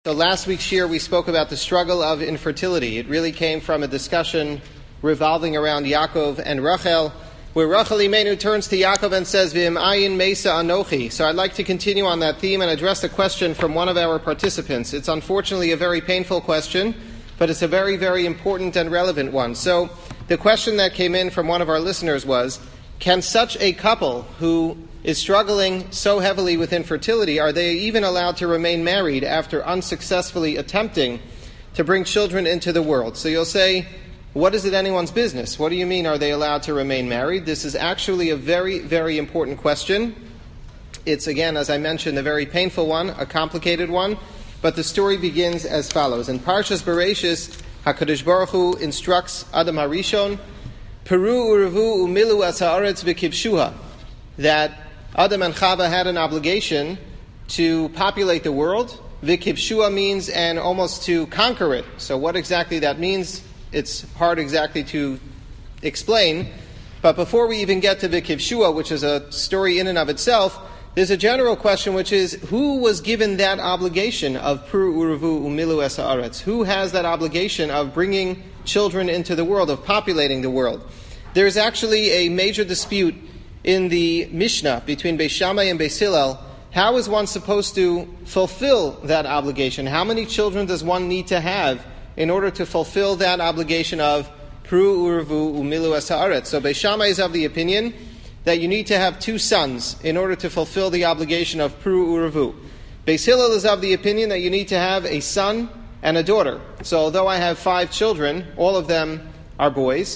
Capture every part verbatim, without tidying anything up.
So last week's shir we spoke about the struggle of infertility. It really came from a discussion revolving around Yaakov and Rachel, where Rachel Imenu turns to Yaakov and says, V'im ayin mesa anochi. So I'd like to continue on that theme and address a question from one of our participants. It's unfortunately a very painful question, but it's a very, very important and relevant one. So the question that came in from one of our listeners was, can such a couple who is struggling so heavily with infertility, are they even allowed to remain married after unsuccessfully attempting to bring children into the world? So you'll say, what is it anyone's business? What do you mean, are they allowed to remain married? This is actually a very, very important question. It's, again, as I mentioned, a very painful one, a complicated one, but the story begins as follows. In Parshas Bereshis, HaKadosh Baruch Hu instructs Adam HaRishon, Peru urevu umilu as haaretz v'kibshuha, that Adam and Chava had an obligation to populate the world. V'kibshua means and almost to conquer it. So what exactly that means, it's hard exactly to explain. But before we even get to V'kibshua, which is a story in and of itself, there's a general question, which is, who was given that obligation of Pru Uruvu Umilu Es Haaretz? Who has that obligation of bringing children into the world, of populating the world? There's actually a major dispute in the Mishnah between Beis Shammai and Beis Hillel. How is one supposed to fulfill that obligation? How many children does one need to have in order to fulfill that obligation of Pru Uruvu Umilu Es Haaretz? So Beis Shammai is of the opinion that you need to have two sons in order to fulfill the obligation of Pru Uruvu. Beis Hillel is of the opinion that you need to have a son and a daughter. So although I have five children, all of them are boys.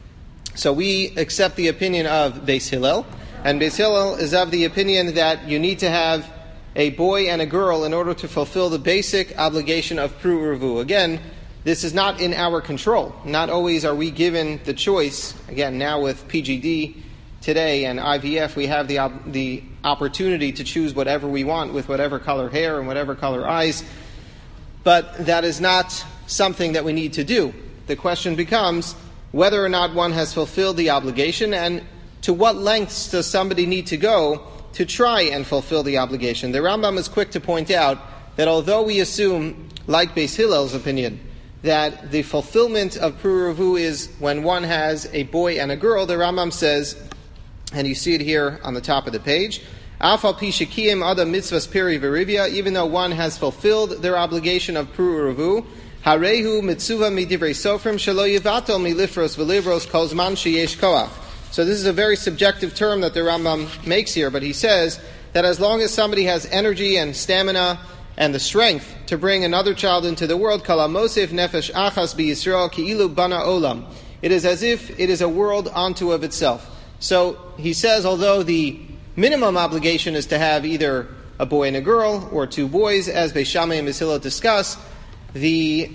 So we accept the opinion of Beis Hillel, and Beis Hillel is of the opinion that you need to have a boy and a girl in order to fulfill the basic obligation of Pru Uruvu. Again, this is not in our control. Not always are we given the choice. Again, now with P G D today and I V F, we have the op- the opportunity to choose whatever we want with whatever color hair and whatever color eyes. But that is not something that we need to do. The question becomes whether or not one has fulfilled the obligation, and to what lengths does somebody need to go to try and fulfill the obligation. The Rambam is quick to point out that although we assume, like Beis Hillel's opinion, that the fulfillment of Pru Uruvu is when one has a boy and a girl, the Rambam says, and you see it here on the top of the page, Afal pi shekiyim adam mitzvahs peri v'rivya, even though one has fulfilled their obligation of Pru Uruvu, Harehu mitzuva midivrei sofrim shelo yivatel milifros v'livros kol zman sheyesh koach. So this is a very subjective term that the Rambam makes here, but he says that as long as somebody has energy and stamina and the strength to bring another child into the world, kala mosef nefesh achas b'Yisrael ki'ilu bana olam. It is as if it is a world unto of itself. So he says, although the minimum obligation is to have either a boy and a girl or two boys, as Beis Shammai and Beis Hillel discuss, The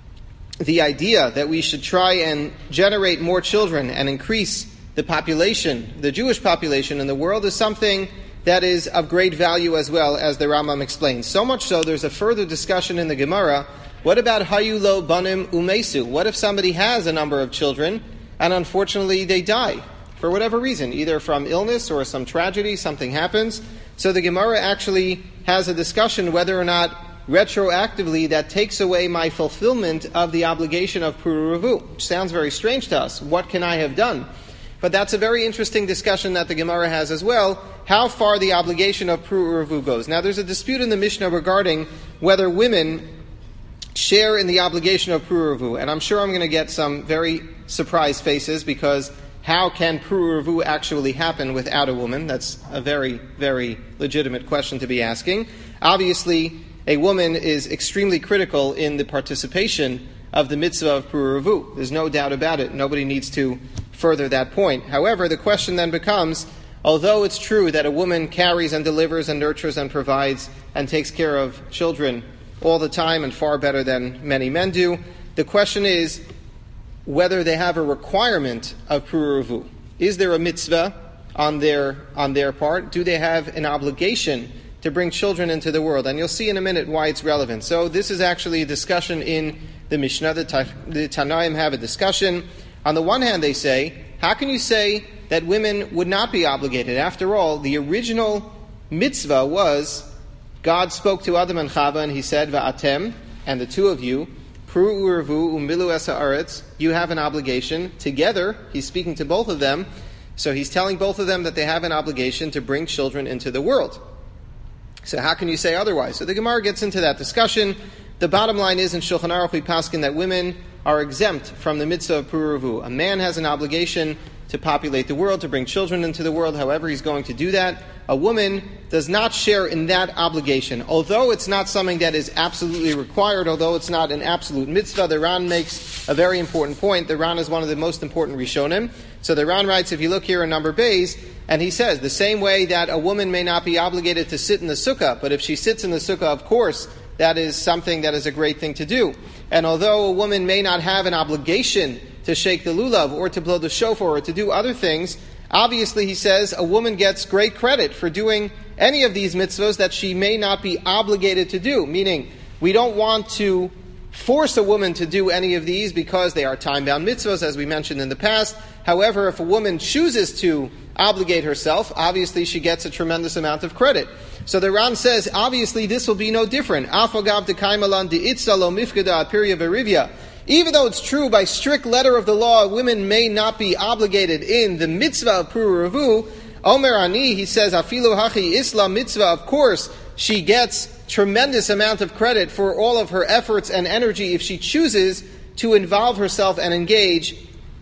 the idea that we should try and generate more children and increase the population, the Jewish population in the world, is something that is of great value as well, as the Rambam explains. So much so, there's a further discussion in the Gemara. What about hayu lo banim umesu? What if somebody has a number of children and unfortunately they die for whatever reason, either from illness or some tragedy, something happens? So the Gemara actually has a discussion whether or not retroactively that takes away my fulfillment of the obligation of Pru Uruvu, which sounds very strange to us. What can I have done? But that's a very interesting discussion that the Gemara has as well, how far the obligation of Pru Uruvu goes. Now there's a dispute in the Mishnah regarding whether women share in the obligation of Pru Uruvu, and I'm sure I'm going to get some very surprised faces, because how can Pru Uruvu actually happen without a woman? That's a very, very legitimate question to be asking. Obviously, a woman is extremely critical in the participation of the mitzvah of Pru Uruvu. There's no doubt about it. Nobody needs to further that point. However, the question then becomes, although it's true that a woman carries and delivers and nurtures and provides and takes care of children all the time and far better than many men do, the question is whether they have a requirement of Pru Uruvu. Is there a mitzvah on their on their part? Do they have an obligation to bring children into the world? And you'll see in a minute why it's relevant. So this is actually a discussion in the Mishnah. The, ta- the Tanaim have a discussion. On the one hand, they say, how can you say that women would not be obligated? After all, the original mitzvah was God spoke to Adam and Chava, and he said, Va'atem, and the two of you, Pru u'revu u'milu es ha'aretz, you have an obligation. Together, he's speaking to both of them, so he's telling both of them that they have an obligation to bring children into the world. So how can you say otherwise? So the Gemara gets into that discussion. The bottom line is in Shulchan Aruch we paskin that women are exempt from the mitzvah of Pru u'revu. A man has an obligation to populate the world, to bring children into the world, however he's going to do that. A woman does not share in that obligation. Although it's not something that is absolutely required, although it's not an absolute mitzvah, the Ran makes a very important point. The Ran is one of the most important Rishonim. So the Ran writes, if you look here in number Beis, and he says, the same way that a woman may not be obligated to sit in the sukkah, but if she sits in the sukkah, of course, that is something that is a great thing to do. And although a woman may not have an obligation to shake the lulav, or to blow the shofar, or to do other things, obviously, he says, a woman gets great credit for doing any of these mitzvahs that she may not be obligated to do. Meaning, we don't want to force a woman to do any of these because they are time-bound mitzvahs, as we mentioned in the past. However, if a woman chooses to obligate herself, obviously she gets a tremendous amount of credit. So the Ran says, obviously, this will be no different. Afagav dekaimalan de'itza lo mifkada apirya verivya. Even though it's true by strict letter of the law, women may not be obligated in the mitzvah of Pru u'revu, Omer Ani, he says, Afilu hachi isla mitzvah, of course, she gets tremendous amount of credit for all of her efforts and energy if she chooses to involve herself and engage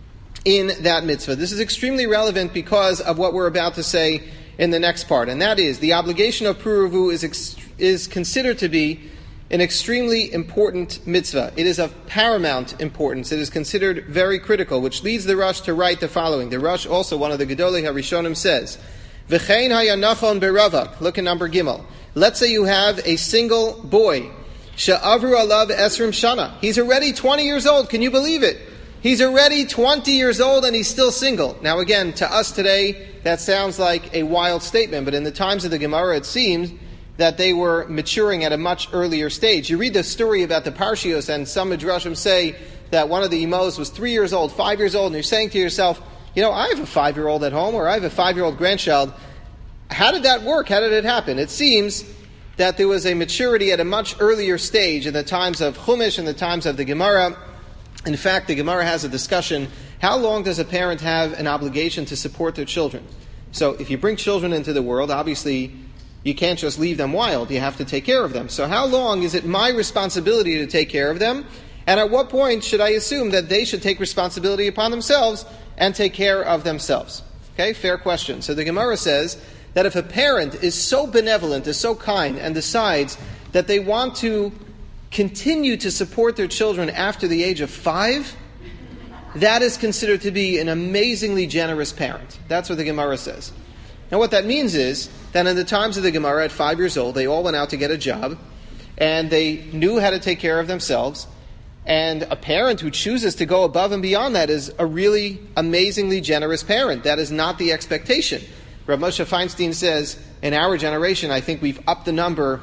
in that mitzvah. This is extremely relevant because of what we're about to say in the next part, and that is, the obligation of Pru u'revu is, ex- is considered to be an extremely important mitzvah. It is of paramount importance. It is considered very critical, which leads the Rosh to write the following. The Rosh, also one of the Gedolei HaRishonim, says, V'chein hayanachon beravak. Look at number Gimel. Let's say you have a single boy. She'avru alav esrim shana. He's already twenty years old. Can you believe it? He's already twenty years old and he's still single. Now again, to us today, that sounds like a wild statement, but in the times of the Gemara, it seems that they were maturing at a much earlier stage. You read the story about the Parshios, and some Midrashim say that one of the Imos was three years old, five years old, and you're saying to yourself, you know, I have a five-year-old at home, or I have a five-year-old grandchild. How did that work? How did it happen? It seems that there was a maturity at a much earlier stage in the times of Chumash and the times of the Gemara. In fact, the Gemara has a discussion, how long does a parent have an obligation to support their children? So if you bring children into the world, obviously you can't just leave them wild. You have to take care of them. So how long is it my responsibility to take care of them? And at what point should I assume that they should take responsibility upon themselves and take care of themselves? Okay, fair question. So the Gemara says that if a parent is so benevolent, is so kind, and decides that they want to continue to support their children after the age of five, that is considered to be an amazingly generous parent. That's what the Gemara says. Now what that means is that in the times of the Gemara, at five years old, they all went out to get a job, and they knew how to take care of themselves, and a parent who chooses to go above and beyond that is a really amazingly generous parent. That is not the expectation. Rav Moshe Feinstein says, in our generation, I think we've upped the number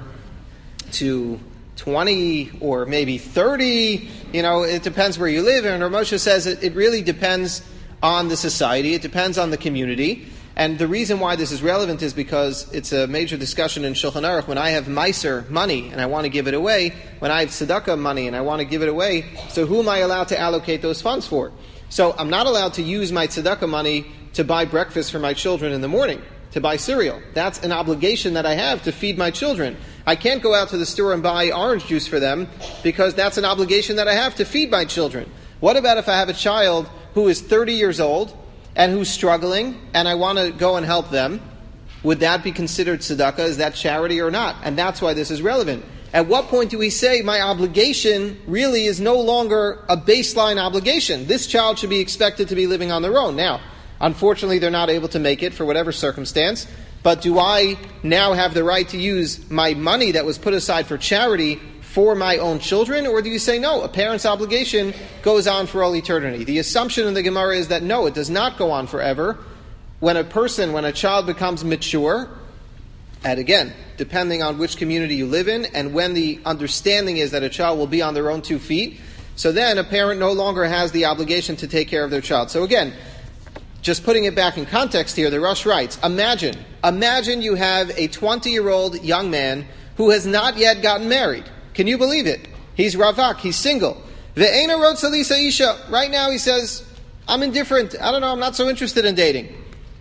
to twenty or maybe thirty. You know, it depends where you live. And Rav Moshe says it, it really depends on the society. It depends on the community. And the reason why this is relevant is because it's a major discussion in Shulchan Aruch. When I have Meiser money and I want to give it away, when I have Tzedakah money and I want to give it away, so who am I allowed to allocate those funds for? So I'm not allowed to use my Tzedakah money to buy breakfast for my children in the morning, to buy cereal. That's an obligation that I have to feed my children. I can't go out to the store and buy orange juice for them because that's an obligation that I have to feed my children. What about if I have a child who is thirty years old and who's struggling, and I want to go and help them? Would that be considered tzedakah? Is that charity or not? And that's why this is relevant. At what point do we say my obligation really is no longer a baseline obligation? This child should be expected to be living on their own. Now, unfortunately, they're not able to make it for whatever circumstance, but do I now have the right to use my money that was put aside for charity for my own children, or do you say, no, a parent's obligation goes on for all eternity? The assumption in the Gemara is that no, it does not go on forever. When a person, when a child becomes mature, and again, depending on which community you live in, and when the understanding is that a child will be on their own two feet, so then a parent no longer has the obligation to take care of their child. So again, just putting it back in context here, the Rosh writes, imagine, imagine you have a twenty-year-old young man who has not yet gotten married. Can you believe it? He's ravak, he's single. Ve'ena rotza lisa isha. Right now he says, I'm indifferent. I don't know, I'm not so interested in dating.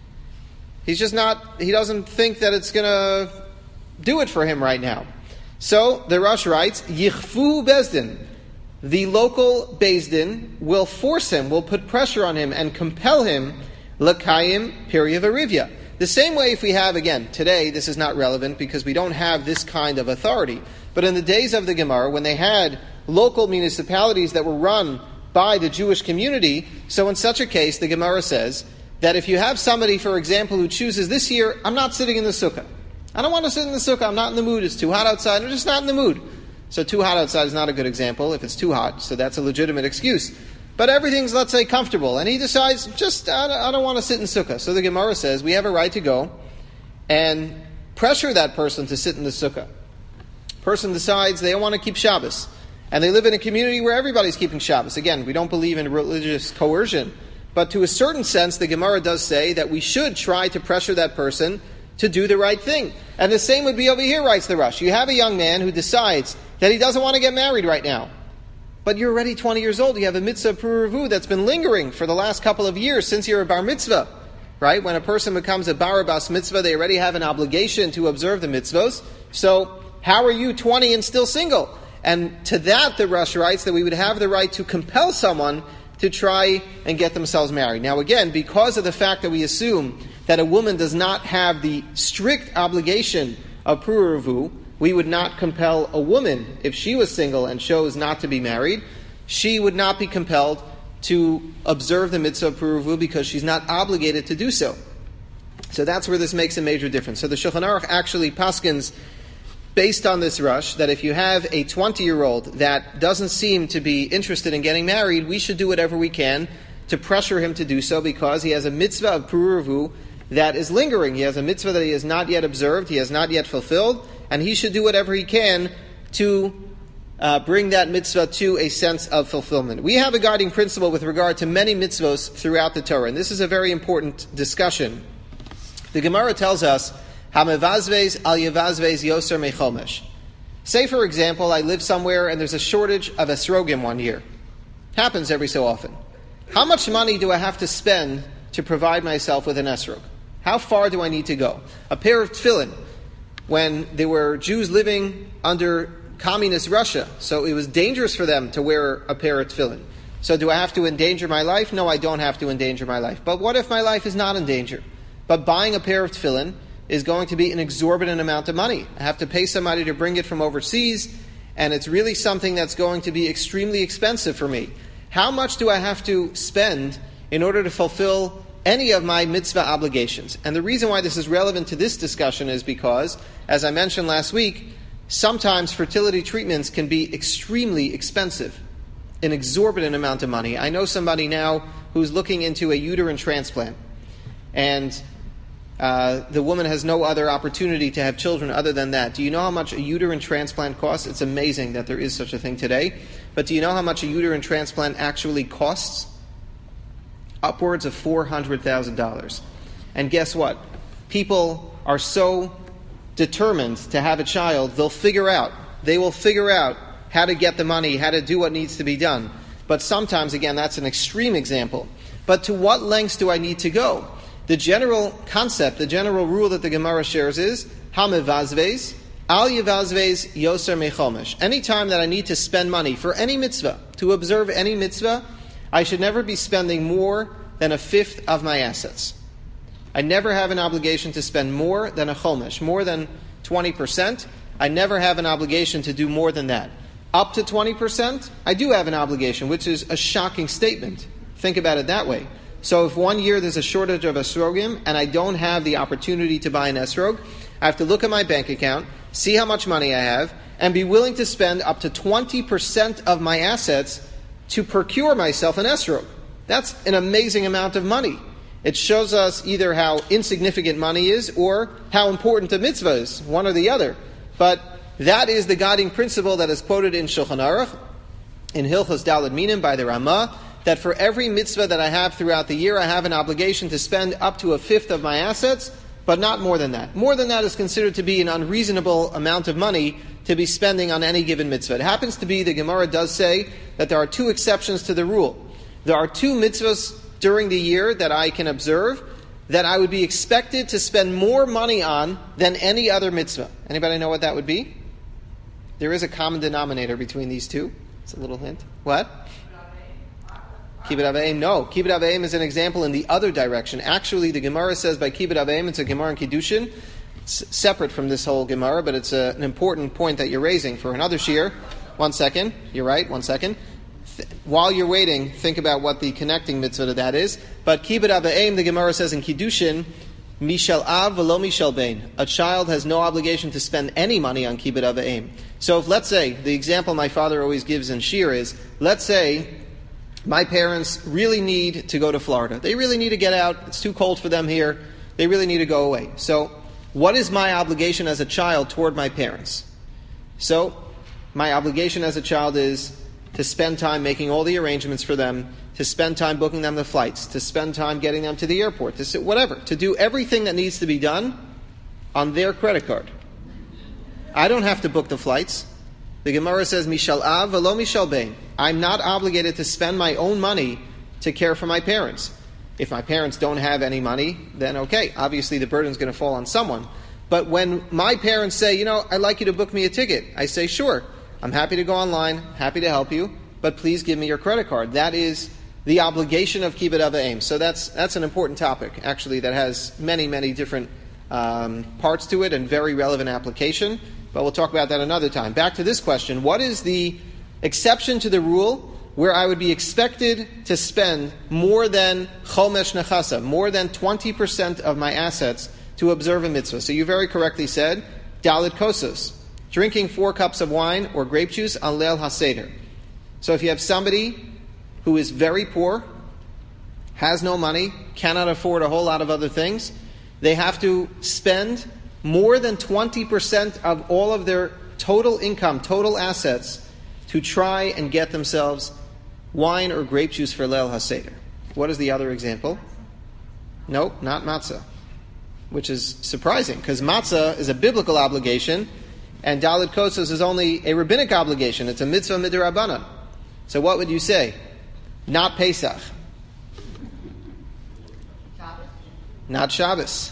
He's just not, he doesn't think that it's going to do it for him right now. So the Rosh writes, Yichfu Bezdin. The local Bezdin will force him, will put pressure on him and compel him L'kayim Pirya V'Rivya. The same way if we have, again, today this is not relevant because we don't have this kind of authority. But in the days of the Gemara, when they had local municipalities that were run by the Jewish community, so in such a case, the Gemara says that if you have somebody, for example, who chooses this year, I'm not sitting in the sukkah. I don't want to sit in the sukkah, I'm not in the mood, it's too hot outside, I'm just not in the mood. So too hot outside is not a good example if it's too hot, so that's a legitimate excuse. But everything's, let's say, comfortable, and he decides, just, I don't, I don't want to sit in sukkah. So the Gemara says, we have a right to go and pressure that person to sit in the sukkah. Person decides they don't want to keep Shabbos, and they live in a community where everybody's keeping Shabbos. Again, we don't believe in religious coercion, but to a certain sense, the Gemara does say that we should try to pressure that person to do the right thing. And the same would be over here, writes the Rosh. You have a young man who decides that he doesn't want to get married right now. But you're already twenty years old. You have a mitzvah pruruvu that's been lingering for the last couple of years since you're a bar mitzvah. Right? When a person becomes a bar bas mitzvah, they already have an obligation to observe the mitzvahs. So how are you twenty and still single? And to that, the Rosh writes that we would have the right to compel someone to try and get themselves married. Now again, because of the fact that we assume that a woman does not have the strict obligation of pruruvu, we would not compel a woman, if she was single and chose not to be married, she would not be compelled to observe the mitzvah of pruruvu because she's not obligated to do so. So that's where this makes a major difference. So the Shulchan Aruch actually paskins, based on this rush, that if you have a twenty-year-old that doesn't seem to be interested in getting married, we should do whatever we can to pressure him to do so because he has a mitzvah of pruruvu that is lingering. He has a mitzvah that he has not yet observed, he has not yet fulfilled, and he should do whatever he can to uh, bring that mitzvah to a sense of fulfillment. We have a guiding principle with regard to many mitzvahs throughout the Torah, and this is a very important discussion. The Gemara tells us, Hamevazves al yevazves yoser mechomesh. Say, for example, I live somewhere and there's a shortage of esrogim one year. Happens every so often. How much money do I have to spend to provide myself with an esrog? How far do I need to go? A pair of tefillin. When there were Jews living under communist Russia, so it was dangerous for them to wear a pair of tefillin. So do I have to endanger my life? No, I don't have to endanger my life. But what if my life is not in danger? But buying a pair of tefillin is going to be an exorbitant amount of money. I have to pay somebody to bring it from overseas, and it's really something that's going to be extremely expensive for me. How much do I have to spend in order to fulfill any of my mitzvah obligations? And the reason why this is relevant to this discussion is because, as I mentioned last week, sometimes fertility treatments can be extremely expensive, an exorbitant amount of money. I know somebody now who's looking into a uterine transplant, and uh, the woman has no other opportunity to have children other than that. Do you know how much a uterine transplant costs? It's amazing that there is such a thing today. But do you know how much a uterine transplant actually costs? Upwards of four hundred thousand dollars. And guess what? People are so determined to have a child, they'll figure out, they will figure out how to get the money, how to do what needs to be done. But sometimes, again, that's an extreme example. But to what lengths do I need to go? The general concept, the general rule that the Gemara shares is, Hamevazves, al yevazves yoser mechomesh. Anytime that I need to spend money for any mitzvah, to observe any mitzvah, I should never be spending more than a fifth of my assets. I never have an obligation to spend more than a chomesh, more than twenty percent. I never have an obligation to do more than that. Up to twenty percent, I do have an obligation, which is a shocking statement. Think about it that way. So if one year there's a shortage of esrogim and I don't have the opportunity to buy an esrog, I have to look at my bank account, see how much money I have, and be willing to spend up to twenty percent of my assets to procure myself an esrog. That's an amazing amount of money. It shows us either how insignificant money is or how important a mitzvah is, one or the other. But that is the guiding principle that is quoted in Shulchan Aruch, in Hilchos Daled Minim by the Ramah, that for every mitzvah that I have throughout the year, I have an obligation to spend up to a fifth of my assets but not more than that. More than that is considered to be an unreasonable amount of money to be spending on any given mitzvah. It happens to be, the Gemara does say, that there are two exceptions to the rule. There are two mitzvahs during the year that I can observe that I would be expected to spend more money on than any other mitzvah. Anybody know what that would be? There is a common denominator between these two. It's a little hint. What? Kibbut Avayim. No. Kibbut Avayim is an example in the other direction. Actually, the Gemara says by Kibbut Avayim, it's a Gemara in Kiddushin. It's separate from this whole Gemara, but it's a, an important point that you're raising for another shiur. One second. You're right. One second. Th- while you're waiting, think about what the connecting mitzvah to that is. But Kibbut Avayim, the Gemara says in Kiddushin, Mishal Av v'lo Mishal Bein. A child has no obligation to spend any money on Kibbut Avayim. So if, let's say, the example my father always gives in shiur is, let's say my parents really need to go to Florida. They really need to get out. It's too cold for them here. They really need to go away. So what is my obligation as a child toward my parents? So my obligation as a child is to spend time making all the arrangements for them, to spend time booking them the flights, to spend time getting them to the airport, to sit, whatever, to do everything that needs to be done on their credit card. I don't have to book the flights. The Gemara says, Mishal Av v'lo Mishal Bein. I'm not obligated to spend my own money to care for my parents. If my parents don't have any money, then okay, obviously the burden's going to fall on someone. But when my parents say, you know, I'd like you to book me a ticket, I say, sure, I'm happy to go online, happy to help you, but please give me your credit card. That is the obligation of Kibbut Avayim. So that's that's an important topic, actually, that has many, many different um, parts to it and very relevant application. But we'll talk about that another time. Back to this question. What is the exception to the rule where I would be expected to spend more than chomesh nechasa, more than twenty percent of my assets to observe a mitzvah? So you very correctly said, dalit kosos, drinking four cups of wine or grape juice on Leil HaSeder. So if you have somebody who is very poor, has no money, cannot afford a whole lot of other things, they have to spend more than twenty percent of all of their total income, total assets, to try and get themselves wine or grape juice for Leil HaSeder. What is the other example? Nope, not matzah, which is surprising, because matzah is a biblical obligation, and dalit kosos is only a rabbinic obligation. It's a mitzvah midrabanan. So what would you say? Not Pesach. Shabbos. Not Shabbos.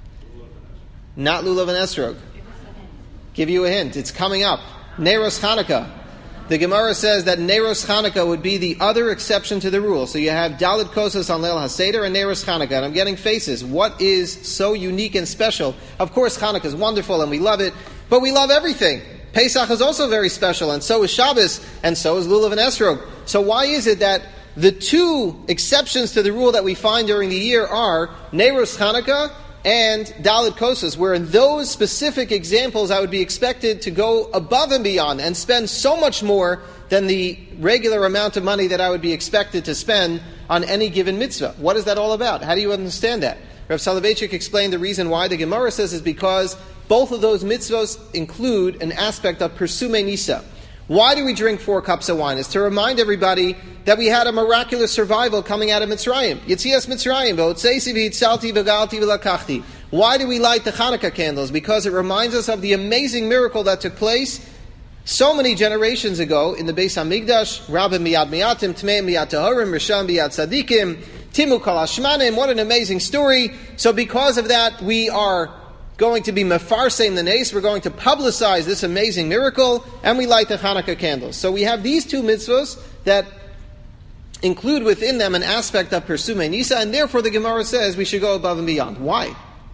Not Lulav and Esrog. Give you a hint. It's coming up. Neiros Chanukah. The Gemara says that Neiros Chanukah would be the other exception to the rule. So you have Dalit Kosos on Leil HaSeder and Neiros Chanukah. And I'm getting faces. What is so unique and special? Of course, Chanukah is wonderful and we love it, but we love everything. Pesach is also very special, and so is Shabbos, and so is Lulav and Esrog. So why is it that the two exceptions to the rule that we find during the year are Neiros Chanukah and Dalit Kosos, where in those specific examples I would be expected to go above and beyond and spend so much more than the regular amount of money that I would be expected to spend on any given mitzvah? What is that all about? How do you understand that? Rav Soloveitchik explained the reason why. The Gemara says is because both of those mitzvahs include an aspect of Persume Nisa. Why do we drink four cups of wine? It's to remind everybody that we had a miraculous survival coming out of Mitzrayim. Yitzias Mitzrayim, v'otzeisi v'yitzalti v'galti v'lakachti. Why do we light the Hanukkah candles? Because it reminds us of the amazing miracle that took place so many generations ago in the Beis HaMikdash. Rabim miyad miyatim, tmeim miyad taharim, risham miyad tzadikim, timu kol hashmanim. What an amazing story. So because of that, we are going to be mefarseim the nes, we're going to publicize this amazing miracle, and we light the Hanukkah candles. So we have these two mitzvahs that include within them an aspect of Persume Nisa, and therefore the Gemara says we should go above and beyond. Why?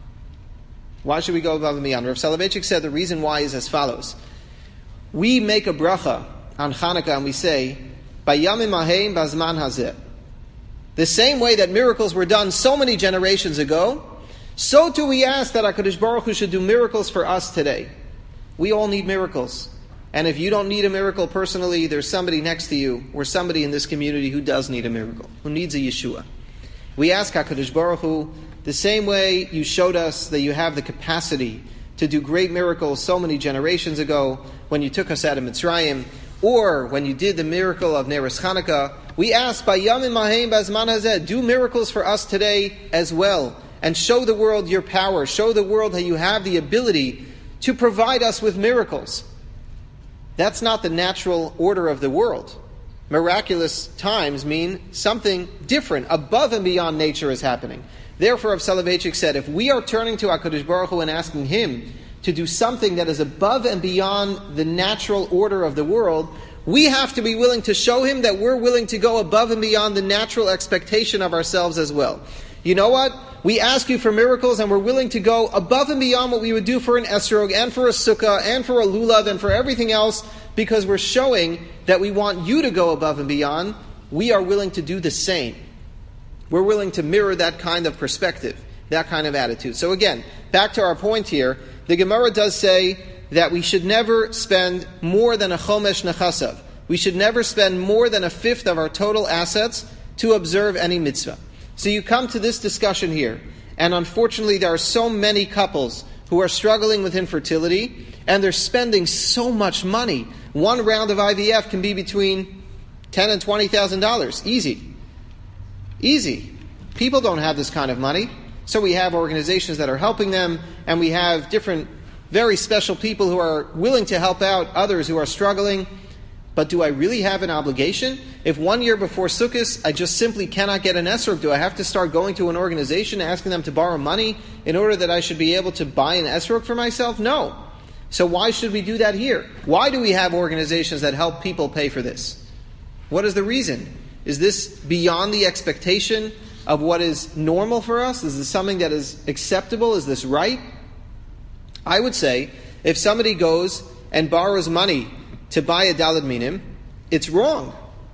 Why should we go above and beyond? Rav Soloveitchik said the reason why is as follows. We make a bracha on Hanukkah and we say, Bayamim haheim bazman hazeh. The same way that miracles were done so many generations ago, so too we ask that HaKadosh Baruch Hu should do miracles for us today. We all need miracles. And if you don't need a miracle personally, there's somebody next to you or somebody in this community who does need a miracle, who needs a Yeshua. We ask HaKadosh Baruch Hu, the same way you showed us that you have the capacity to do great miracles so many generations ago when you took us out of Mitzrayim, or when you did the miracle of Neiros Chanukah, we ask, Bayamim haheim bazman hazeh, do miracles for us today as well. and show the world your power, show the world how you have the ability to provide us with miracles. That's not the natural order of the world. Miraculous times mean something different, above and beyond nature is happening. Therefore, Rav Soloveitchik said, if we are turning to HaKadosh Baruch Hu and asking Him to do something that is above and beyond the natural order of the world, we have to be willing to show Him that we're willing to go above and beyond the natural expectation of ourselves as well. You know what? We ask you for miracles and we're willing to go above and beyond what we would do for an esrog and for a sukkah and for a lulav and for everything else, because we're showing that we want you to go above and beyond. We are willing to do the same. We're willing to mirror that kind of perspective, that kind of attitude. So again, back to our point here, the Gemara does say that we should never spend more than a chomesh nechasav. We should never spend more than a fifth of our total assets to observe any mitzvah. So you come to this discussion here, and unfortunately there are so many couples who are struggling with infertility, and they're spending so much money. One round of I V F can be between ten and twenty thousand dollars. Easy. Easy. People don't have this kind of money, so we have organizations that are helping them, and we have different, very special people who are willing to help out others who are struggling. But do I really have an obligation? If one year before Sukkot, I just simply cannot get an esrog, do I have to start going to an organization, asking them to borrow money in order that I should be able to buy an esrog for myself? No. So why should we do that here? Why do we have organizations that help people pay for this? What is the reason? Is this beyond the expectation of what is normal for us? Is this something that is acceptable? Is this right? I would say, if somebody goes and borrows money to buy a daled minim, it's wrong.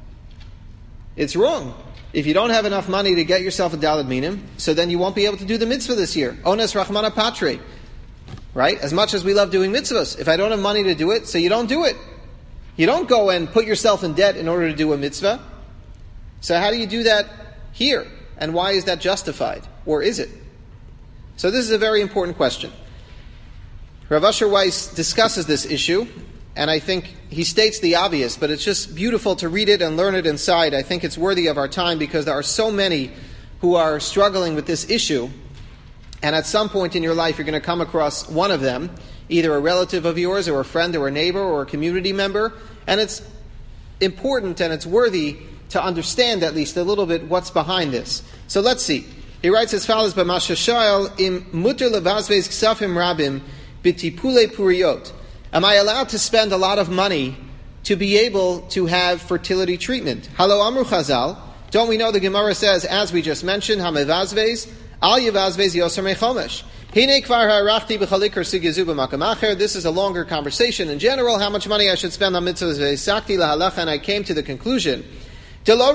It's wrong. If you don't have enough money to get yourself a daled minim, so then you won't be able to do the mitzvah this year. Ones rachmana patre. Right? As much as we love doing mitzvahs, if I don't have money to do it, so you don't do it. You don't go and put yourself in debt in order to do a mitzvah. So how do you do that here? And why is that justified? Or is it? So this is a very important question. Rav Asher Weiss discusses this issue, and I think he states the obvious, but it's just beautiful to read it and learn it inside. I think it's worthy of our time because there are so many who are struggling with this issue, and at some point in your life you're going to come across one of them, either a relative of yours or a friend or a neighbor or a community member, and it's important and it's worthy to understand at least a little bit what's behind this. So let's see. He writes as follows, B'mashashayel im muter levazvez ksafim rabim b'tipule puriot. Am I allowed to spend a lot of money to be able to have fertility treatment? Halo Amru Chazal. Don't we know the Gemara says, as we just mentioned, Hamevazvez, Al Yevazvez Yoser Mechomesh. Hine Kvar Harachti B'chalikar Sigizu B'makamacher. This is a longer conversation in general, how much money I should spend on mitzvahs Sakti Lahalacha, and I came to the conclusion, not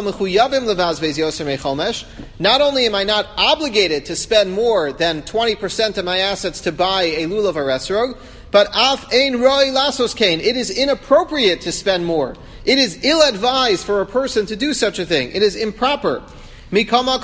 only am I not obligated to spend more than twenty percent of my assets to buy a lulav or esrog, but af ein roi lasos kain. It is inappropriate to spend more. It is ill-advised for a person to do such a thing. It is improper. This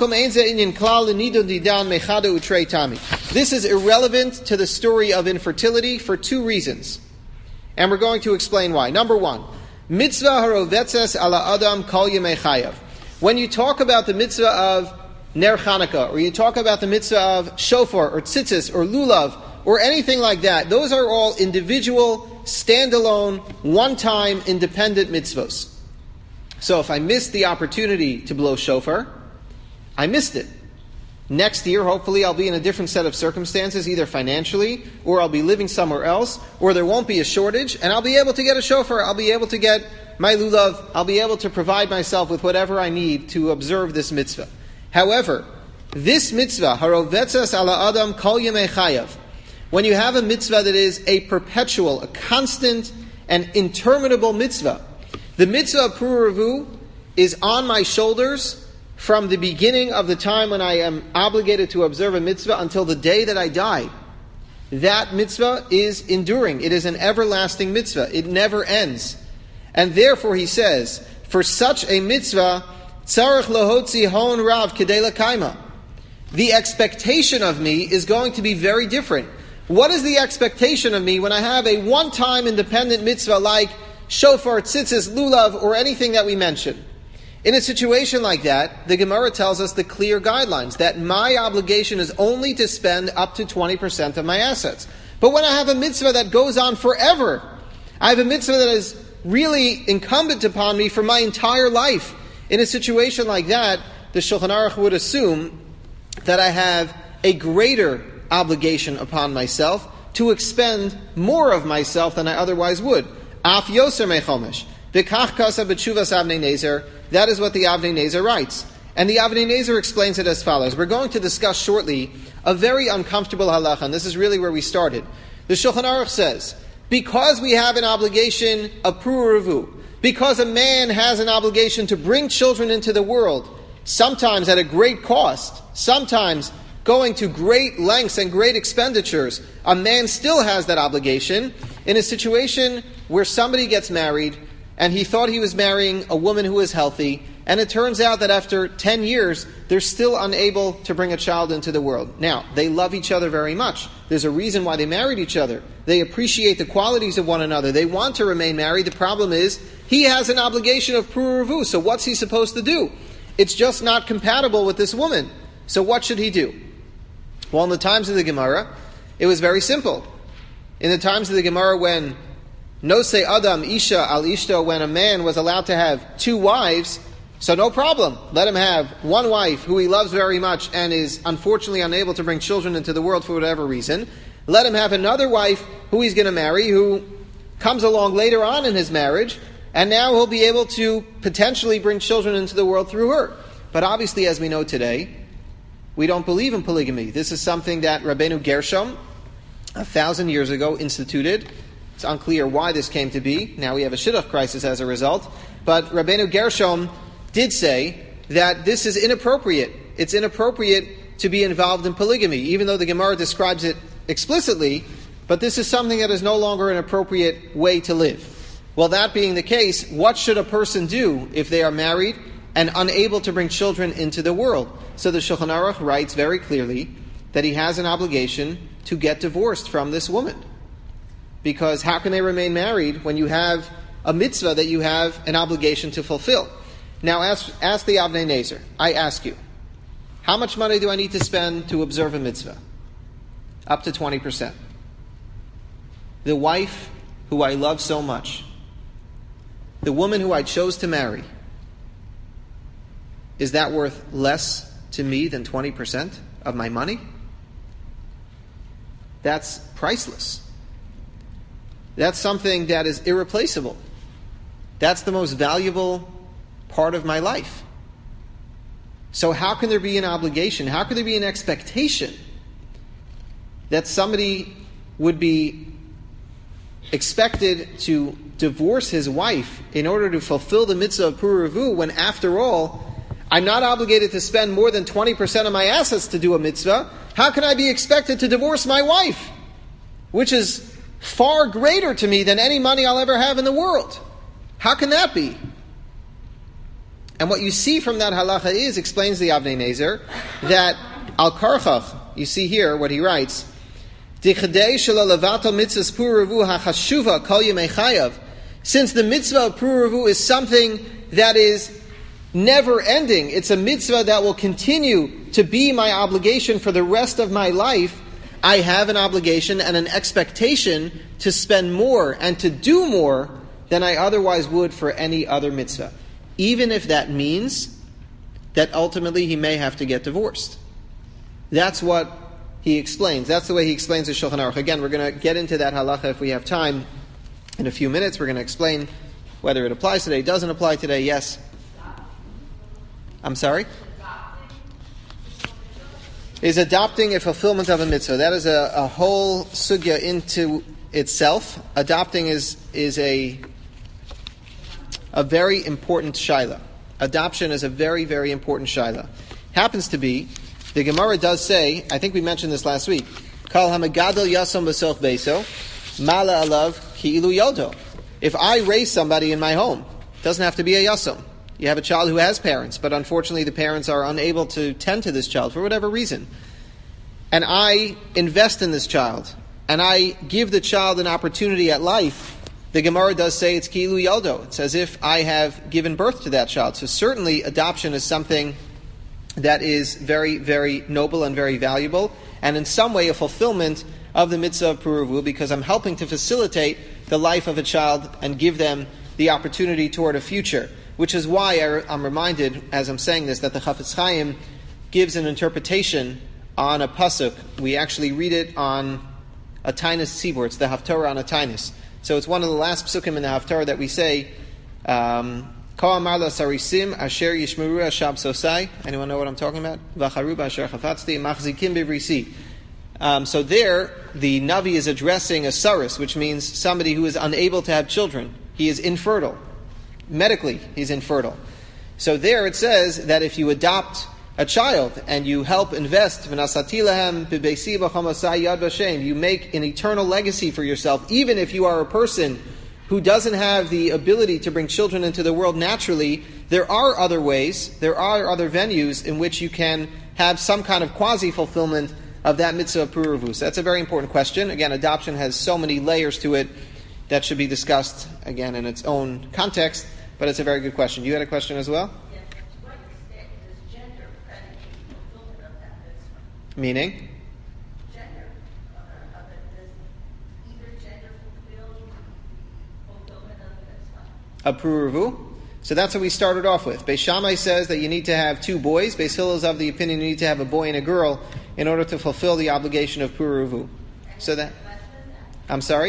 is irrelevant to the story of infertility for two reasons. And we're going to explain why. Number one, mitzvah harovetzes ala adam kol yemei chayav. When you talk about the mitzvah of Ner Chanukah, or you talk about the mitzvah of shofar, or tzitzis, or lulav, or anything like that, those are all individual, standalone, one-time, independent mitzvahs. So if I missed the opportunity to blow shofar, I missed it. Next year, hopefully, I'll be in a different set of circumstances, either financially, or I'll be living somewhere else, or there won't be a shortage, and I'll be able to get a shofar, I'll be able to get my lulav, I'll be able to provide myself with whatever I need to observe this mitzvah. However, this mitzvah, harovetzas ala adam kol yemei chayav, when you have a mitzvah that is a perpetual, a constant, and interminable mitzvah, the mitzvah of Puravu is on my shoulders from the beginning of the time when I am obligated to observe a mitzvah until the day that I die. That mitzvah is enduring. It is an everlasting mitzvah. It never ends. And therefore he says, for such a mitzvah, tzarech lohotzi hon rav kedei lakaima. The expectation of me is going to be very different. What is the expectation of me when I have a one-time independent mitzvah like shofar, tzitzis, lulav, or anything that we mention? In a situation like that, the Gemara tells us the clear guidelines, that my obligation is only to spend up to twenty percent of my assets. But when I have a mitzvah that goes on forever, I have a mitzvah that is really incumbent upon me for my entire life. In a situation like that, the Shulchan Aruch would assume that I have a greater obligation upon myself to expend more of myself than I otherwise would. Af yoser mechomesh. V'kach kasa b'tshuvas Avnei Nezer. That is what the Avnei Nezer writes. And the Avnei Nezer explains it as follows. We're going to discuss shortly a very uncomfortable halacha, and this is really where we started. The Shulchan Aruch says, because we have an obligation of pruruvu, because a man has an obligation to bring children into the world, sometimes at a great cost, sometimes going to great lengths and great expenditures, a man still has that obligation in a situation where somebody gets married and he thought he was marrying a woman who is healthy, and it turns out that after ten years, they're still unable to bring a child into the world. Now, they love each other very much. There's a reason why they married each other. They appreciate the qualities of one another. They want to remain married. The problem is, he has an obligation of pruruvu, so what's he supposed to do? It's just not compatible with this woman. So what should he do? Well, in the times of the Gemara, it was very simple. In the times of the Gemara when Nose Adam Isha al Ishto, when a man was allowed to have two wives, so no problem. Let him have one wife who he loves very much and is unfortunately unable to bring children into the world for whatever reason. Let him have another wife who he's going to marry, who comes along later on in his marriage, and now he'll be able to potentially bring children into the world through her. But obviously, as we know today, we don't believe in polygamy. This is something that Rabbeinu Gershom, a thousand years ago, instituted. It's unclear why this came to be. Now we have a shidduch crisis as a result. But Rabbeinu Gershom did say that this is inappropriate. It's inappropriate to be involved in polygamy, even though the Gemara describes it explicitly, but this is something that is no longer an appropriate way to live. Well, that being the case, what should a person do if they are married and unable to bring children into the world? So the Shulchan Aruch writes very clearly that he has an obligation to get divorced from this woman. Because how can they remain married when you have a mitzvah that you have an obligation to fulfill? Now ask, ask the Avnei Nezer. I ask you, how much money do I need to spend to observe a mitzvah? Up to twenty percent. The wife who I love so much, the woman who I chose to marry, is that worth less to me than twenty percent of my money? That's priceless. That's something that is irreplaceable. That's the most valuable part of my life. So how can there be an obligation? How can there be an expectation that somebody would be expected to divorce his wife in order to fulfill the mitzvah of pruruvu when, after all, I'm not obligated to spend more than twenty percent of my assets to do a mitzvah? How can I be expected to divorce my wife, which is far greater to me than any money I'll ever have in the world? How can that be? And what you see from that halacha is, explains the Avnei Nezer, that al karchach, you see here what he writes, since the mitzvah of pruruvu is something that is never ending, it's a mitzvah that will continue to be my obligation for the rest of my life, I have an obligation and an expectation to spend more and to do more than I otherwise would for any other mitzvah, even if that means that ultimately he may have to get divorced. That's what he explains. That's the way he explains the Shulchan Aruch. Again, we're going to get into that halacha if we have time in a few minutes. We're going to explain whether it applies today, doesn't apply today. Yes? I'm sorry? Is adopting a fulfillment of a mitzvah. That is a, a whole sugya into itself. Adopting is is a a very important shaila. Adoption is a very, very important shaila. Happens to be, the Gemara does say, I think we mentioned this last week, Kal hamagadol yasom b'soch beiso, mala alav ki'ilu yoldo. If I raise somebody in my home, it doesn't have to be a yasom. You have a child who has parents, but unfortunately the parents are unable to tend to this child for whatever reason. And I invest in this child, and I give the child an opportunity at life the Gemara does say it's ki'ilu yaldo. It's as if I have given birth to that child. So certainly adoption is something that is very, very noble and very valuable, and in some way a fulfillment of the mitzvah of Puruvu, because I'm helping to facilitate the life of a child and give them the opportunity toward a future. Which is why I'm reminded, as I'm saying this, that the Chafetz Chaim gives an interpretation on a pasuk. We actually read it on a Tainus Tzibur. It's the Haftarah on a Tainus. So it's one of the last psukim in the Haftarah that we say, um, Ko amar la sarisim asher yishmeru ashab sosai. Anyone know what I'm talking about? V'charu b'asher chafatzti machzikim b'vrisi. Um, so there, the Navi is addressing a saris, which means somebody who is unable to have children. He is infertile. Medically, he's infertile. So there it says that if you adopt a child and you help invest, you make an eternal legacy for yourself, even if you are a person who doesn't have the ability to bring children into the world naturally. There are other ways, there are other venues in which you can have some kind of quasi-fulfillment of that mitzvah of Puruvu. So that's a very important question. Again, adoption has so many layers to it that should be discussed, again, in its own context, but it's a very good question. You had a question as well? Yes. To what extent does gender predicate fulfillment of that mitzvah? Meaning? Gender uh, of it. Does either gender fulfill fulfillment of the mitzvah? A Puruvu? So that's what we started off with. Beis Shammai says that you need to have two boys. Beis Hillel is of the opinion you need to have a boy and a girl in order to fulfill the obligation of Puruvu. So that, I'm sorry?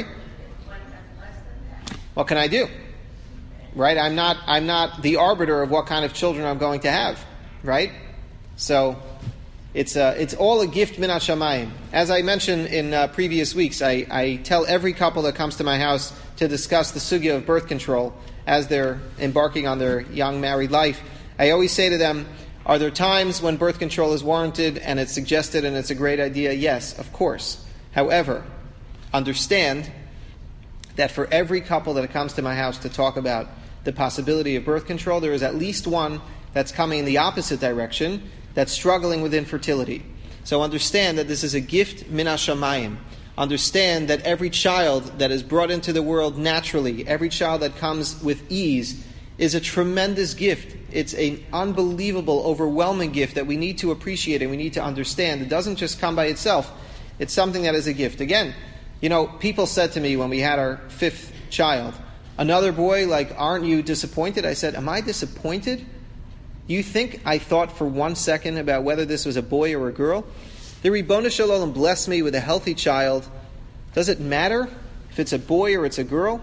What can I do? Right? I'm not I'm not the arbiter of what kind of children I'm going to have. Right? So it's uh, it's all a gift min hashamayim. As I mentioned in uh, previous weeks, I, I tell every couple that comes to my house to discuss the sugya of birth control as they're embarking on their young married life. I always say to them, are there times when birth control is warranted and it's suggested and it's a great idea? Yes, of course. However, understand that for every couple that comes to my house to talk about the possibility of birth control, there is at least one that's coming in the opposite direction, that's struggling with infertility. So understand that this is a gift min hashamayim. Understand that every child that is brought into the world naturally, every child that comes with ease, is a tremendous gift. It's an unbelievable, overwhelming gift that we need to appreciate and we need to understand. It doesn't just come by itself. It's something that is a gift. Again, you know, people said to me when we had our fifth child, another boy, like, aren't you disappointed? I said, am I disappointed? You think I thought for one second about whether this was a boy or a girl? The Ribono Shel Olam blessed me with a healthy child. Does it matter if it's a boy or it's a girl?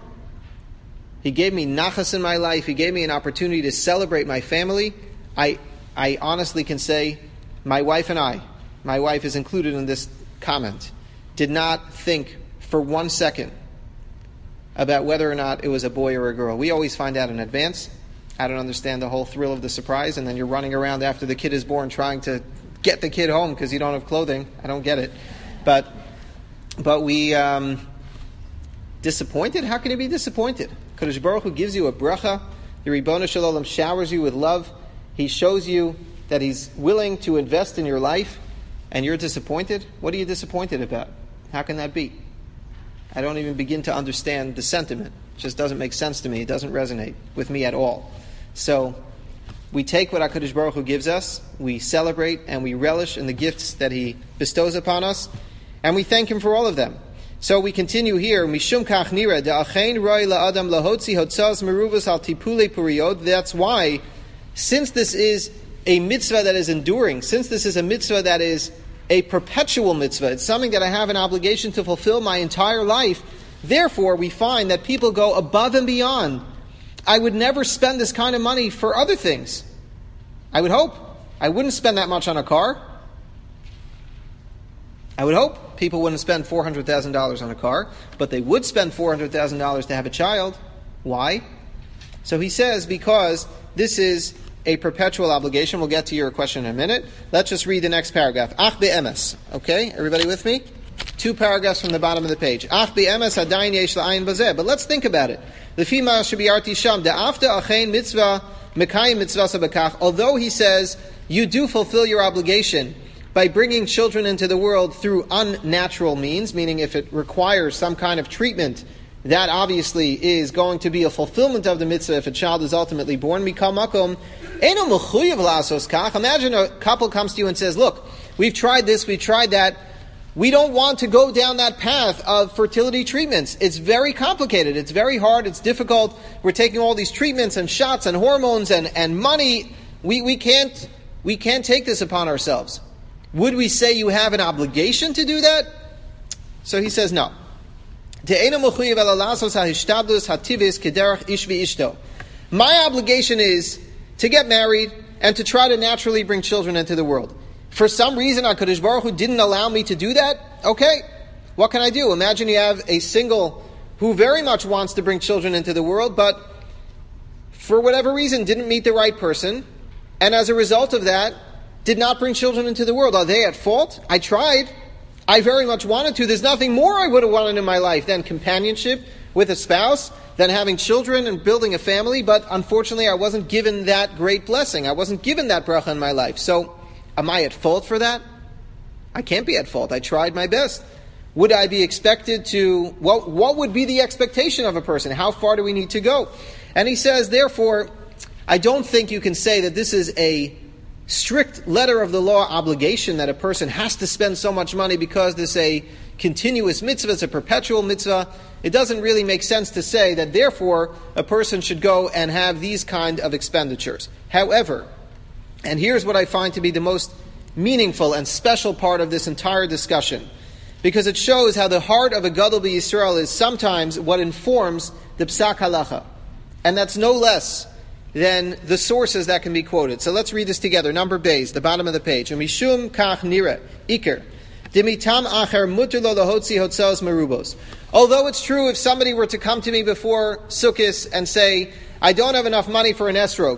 He gave me nachas in my life. He gave me an opportunity to celebrate my family. I, I honestly can say, my wife and I, my wife is included in this comment, did not think for one second about whether or not it was a boy or a girl. We always find out in advance. I don't understand the whole thrill of the surprise, and then you're running around after the kid is born trying to get the kid home because you don't have clothing. I don't get it. But but we, um, disappointed? How can you be disappointed? Kadosh Baruch Hu gives you a bracha. The Ribono Shel Olam showers you with love. He shows you that He's willing to invest in your life, and you're disappointed? What are you disappointed about? How can that be? I don't even begin to understand the sentiment. It just doesn't make sense to me. It doesn't resonate with me at all. So, we take what HaKadosh Baruch Hu gives us, we celebrate, and we relish in the gifts that He bestows upon us, and we thank Him for all of them. So we continue here, Mishum kach nira, de'achein roi la'adam lahotzi hotzaz merubas al tipule puriod. That's why, since this is a mitzvah that is enduring, since this is a mitzvah that is a perpetual mitzvah, it's something that I have an obligation to fulfill my entire life, therefore we find that people go above and beyond. I would never spend this kind of money for other things. I would hope. I wouldn't spend that much on a car. I would hope people wouldn't spend four hundred thousand dollars on a car, but they would spend four hundred thousand dollars to have a child. Why? So he says, because this is a perpetual obligation. We'll get to your question in a minute. Let's just read the next paragraph. Ach be'emes. Okay, everybody with me? Two paragraphs from the bottom of the page. Ach be'emes hadayin yesh la'ayin bazeh. But let's think about it. Lefi ma shebiyarti sham de'afta achein mitzvah mekayim mitzvah sabakach. Although he says you do fulfill your obligation by bringing children into the world through unnatural means, meaning if it requires some kind of treatment that obviously is going to be a fulfillment of the mitzvah if a child is ultimately born. Mikal makom, eino mechuyev la'asos kach. Imagine a couple comes to you and says, look, we've tried this, we've tried that. We don't want to go down that path of fertility treatments. It's very complicated. It's very hard. It's difficult. We're taking all these treatments and shots and hormones and, and money. We, we can't, we can't take this upon ourselves. Would we say you have an obligation to do that? So he says no. My obligation is to get married and to try to naturally bring children into the world. For some reason, HaKadosh Baruch Hu didn't allow me to do that. Okay, what can I do? Imagine you have a single who very much wants to bring children into the world, but for whatever reason didn't meet the right person, and as a result of that, did not bring children into the world. Are they at fault? I tried. I very much wanted to. There's nothing more I would have wanted in my life than companionship with a spouse, than having children and building a family, but unfortunately I wasn't given that great blessing. I wasn't given that bracha in my life. So, am I at fault for that? I can't be at fault. I tried my best. Would I be expected to, what, what would be the expectation of a person? How far do we need to go? And he says, therefore, I don't think you can say that this is a strict letter of the law obligation that a person has to spend so much money because this is a continuous mitzvah, it's a perpetual mitzvah. It doesn't really make sense to say that therefore a person should go and have these kind of expenditures. However, and here's what I find to be the most meaningful and special part of this entire discussion, because it shows how the heart of a Gadol B'Yisrael is sometimes what informs the Psak Halacha. And that's no less than the sources that can be quoted. So let's read this together. Number Beis, the bottom of the page. Mishum kach nira, iker. Dimitam acher muter lo lahotzi hotzeos merubos. Although it's true, if somebody were to come to me before Sukkot and say, I don't have enough money for an esrog,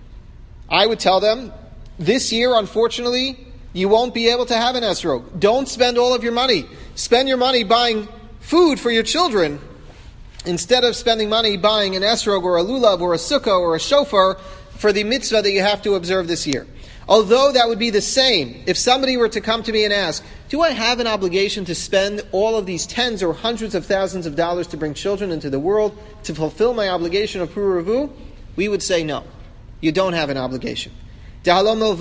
I would tell them, this year, unfortunately, you won't be able to have an esrog. Don't spend all of your money. Spend your money buying food for your children instead of spending money buying an esrog or a lulav or a sukkah or a shofar for the mitzvah that you have to observe this year. Although that would be the same if somebody were to come to me and ask, do I have an obligation to spend all of these tens or hundreds of thousands of dollars to bring children into the world to fulfill my obligation of Puru Revu? We would say no. You don't have an obligation. Although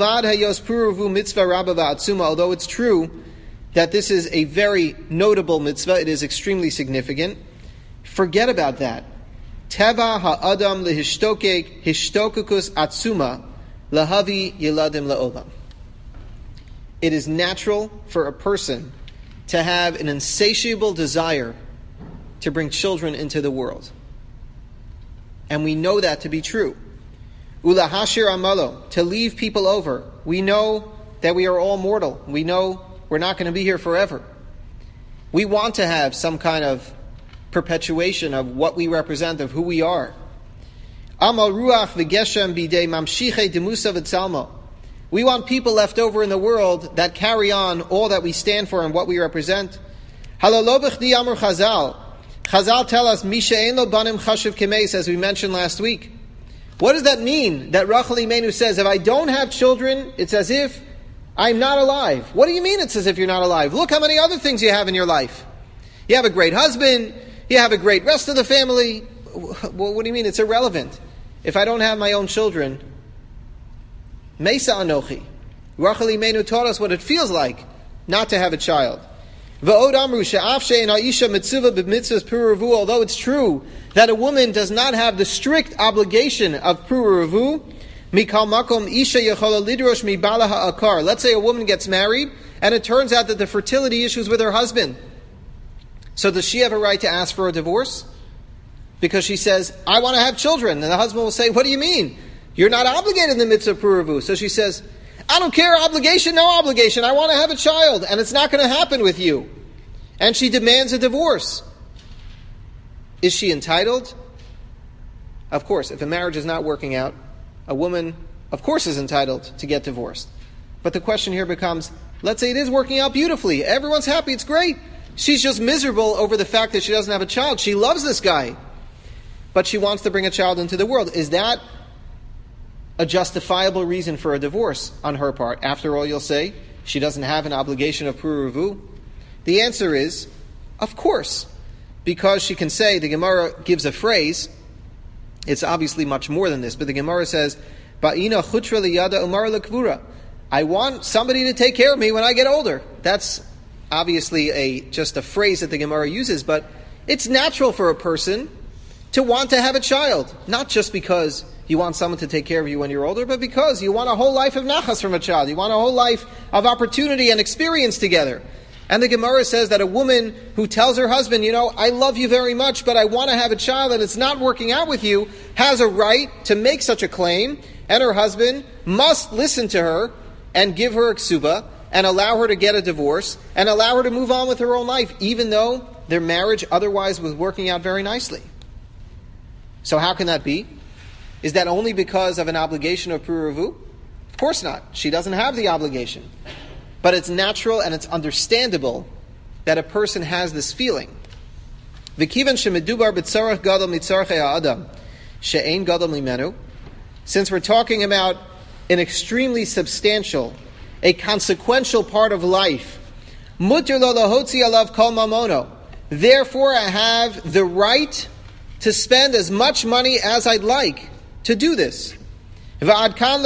it's true that this is a very notable mitzvah, it is extremely significant, forget about that. Teva ha'adam lehishtokek hishtokukus atzuma lahavi yeladim la'olam. It is natural for a person to have an insatiable desire to bring children into the world. And we know that to be true. Ulahashir amalo, to leave people over. We know that we are all mortal. We know we're not going to be here forever. We want to have some kind of perpetuation of what we represent, of who we are. Amal ruach v'geshem bidei mamshiche demusa v'tzalmo. We want people left over in the world that carry on all that we stand for and what we represent. Halalo b'chdi amur Chazal. Chazal tell us, Misha ein lo banim chashiv kemeis, as we mentioned last week. What does that mean that Rachel Imenu says, if I don't have children, it's as if I'm not alive? What do you mean it's as if you're not alive? Look how many other things you have in your life. You have a great husband, you have a great rest of the family. Well, what do you mean? It's irrelevant. If I don't have my own children, Mesa Anochi. Rachel Imenu taught us what it feels like not to have a child. Although it's true that a woman does not have the strict obligation of Puru Revu, let's say a woman gets married, and it turns out that the fertility issues with her husband. So does she have a right to ask for a divorce? Because she says, I want to have children. And the husband will say, what do you mean? You're not obligated in the mitzvah of Puru Revu. So she says, I don't care, obligation, no obligation. I want to have a child, and it's not going to happen with you. And she demands a divorce. Is she entitled? Of course, if a marriage is not working out, a woman, of course, is entitled to get divorced. But the question here becomes, let's say it is working out beautifully. Everyone's happy, it's great. She's just miserable over the fact that she doesn't have a child. She loves this guy, but she wants to bring a child into the world. Is that a justifiable reason for a divorce on her part? After all, you'll say, she doesn't have an obligation of Puru Revu. The answer is, of course. because she can say, the Gemara gives a phrase, it's obviously much more than this, but the Gemara says, Ba'ina chutra liyada umar lekvura. I want somebody to take care of me when I get older. That's obviously a just a phrase that the Gemara uses, but it's natural for a person to want to have a child, not just because you want someone to take care of you when you're older, but because you want a whole life of nachas from a child. You want a whole life of opportunity and experience together. And the Gemara says that a woman who tells her husband, you know, I love you very much, but I want to have a child and it's not working out with you, has a right to make such a claim, and her husband must listen to her and give her a ksuba and allow her to get a divorce and allow her to move on with her own life, even though their marriage otherwise was working out very nicely. So how can that be? Is that only because of an obligation of Puravu? Of course not. She doesn't have the obligation. But it's natural and it's understandable that a person has this feeling. V'kivan shemedubar b'tzarach gadol mitzarchei ha'adam she'ein gadol mimenu. Since we're talking about an extremely substantial, a consequential part of life, muter lo lahotzi alav kol mamono. Therefore, I have the right to spend as much money as I'd like to do this. The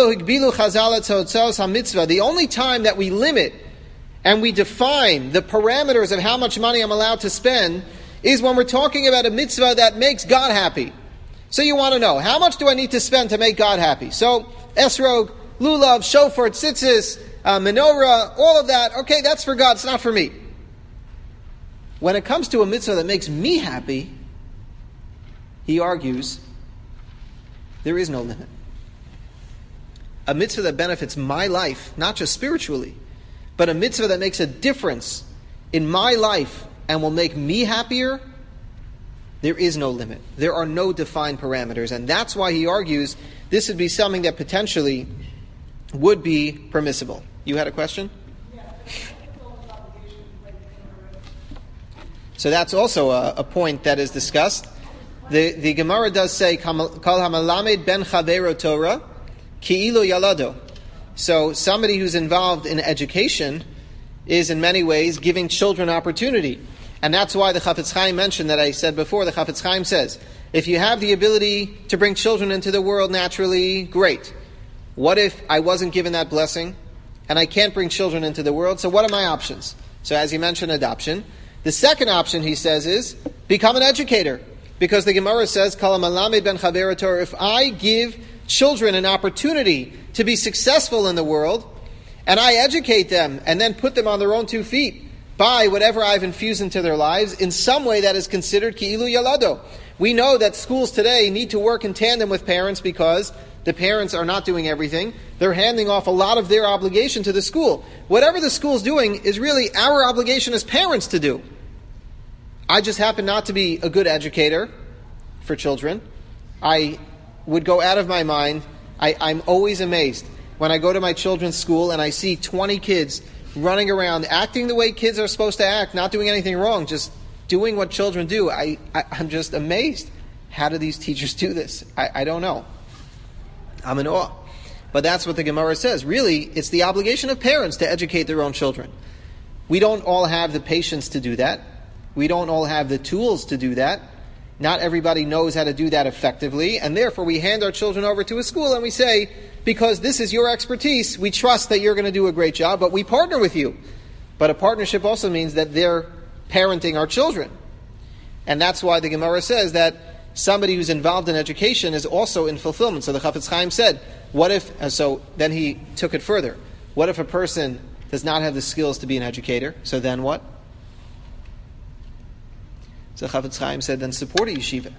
only time that we limit and we define the parameters of how much money I'm allowed to spend is when we're talking about a mitzvah that makes God happy. So you want to know, how much do I need to spend to make God happy? So, esrog, lulav, shofar, tzitzis, uh, menorah, all of that, okay, that's for God, it's not for me. When it comes to a mitzvah that makes me happy, he argues, there is no limit. A mitzvah that benefits my life, not just spiritually, but a mitzvah that makes a difference in my life and will make me happier, there is no limit. There are no defined parameters. And that's why he argues this would be something that potentially would be permissible. You had a question? So that's also a, a point that is discussed. The, the Gemara does say, Kal hamalamed ben chavero Torah, Ki'ilu yalado. So somebody who's involved in education is in many ways giving children opportunity. And that's why the Chafetz Chaim mentioned that I said before, the Chafetz Chaim says, if you have the ability to bring children into the world naturally, great. What if I wasn't given that blessing and I can't bring children into the world? So what are my options? So as he mentioned, adoption. The second option, he says, is become an educator. Because the Gemara says, Kal hamalamed ben chavero Torah, if I give children an opportunity to be successful in the world, and I educate them and then put them on their own two feet by whatever I've infused into their lives, in some way that is considered ki'ilu yalado. We know that schools today need to work in tandem with parents because the parents are not doing everything. They're handing off a lot of their obligation to the school. Whatever the school's doing is really our obligation as parents to do. I just happen not to be a good educator for children. I would go out of my mind. I, I'm always amazed when I go to my children's school and I see twenty kids running around, acting the way kids are supposed to act, not doing anything wrong, just doing what children do. I, I, I'm just amazed. How do these teachers do this? I, I don't know. I'm in awe. But that's what the Gemara says. Really, it's the obligation of parents to educate their own children. We don't all have the patience to do that. We don't all have the tools to do that. Not everybody knows how to do that effectively, and therefore we hand our children over to a school and we say, because this is your expertise, we trust that you're going to do a great job, but we partner with you. But a partnership also means that they're parenting our children. And that's why the Gemara says that somebody who's involved in education is also in fulfillment. So the Chafetz Chaim said, what if, and so then he took it further. What if a person does not have the skills to be an educator? So then what? So Chafetz Chaim said, then support a yeshiva.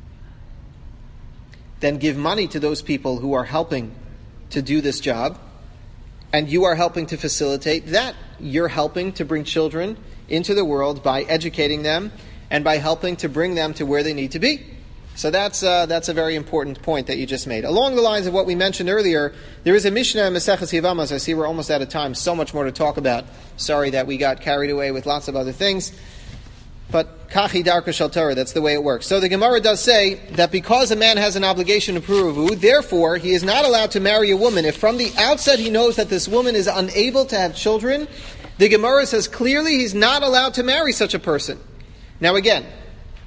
Then give money to those people who are helping to do this job, and you are helping to facilitate that. You're helping to bring children into the world by educating them and by helping to bring them to where they need to be. So that's uh, that's a very important point that you just made. Along the lines of what we mentioned earlier, there is a Mishnah in Maseches Yevamos. I see we're almost out of time. So much more to talk about. Sorry that we got carried away with lots of other things. But kachi darka shel Torah, that's the way it works. So the Gemara does say that because a man has an obligation to puravu, therefore he is not allowed to marry a woman. If from the outset he knows that this woman is unable to have children, the Gemara says clearly he's not allowed to marry such a person. Now again,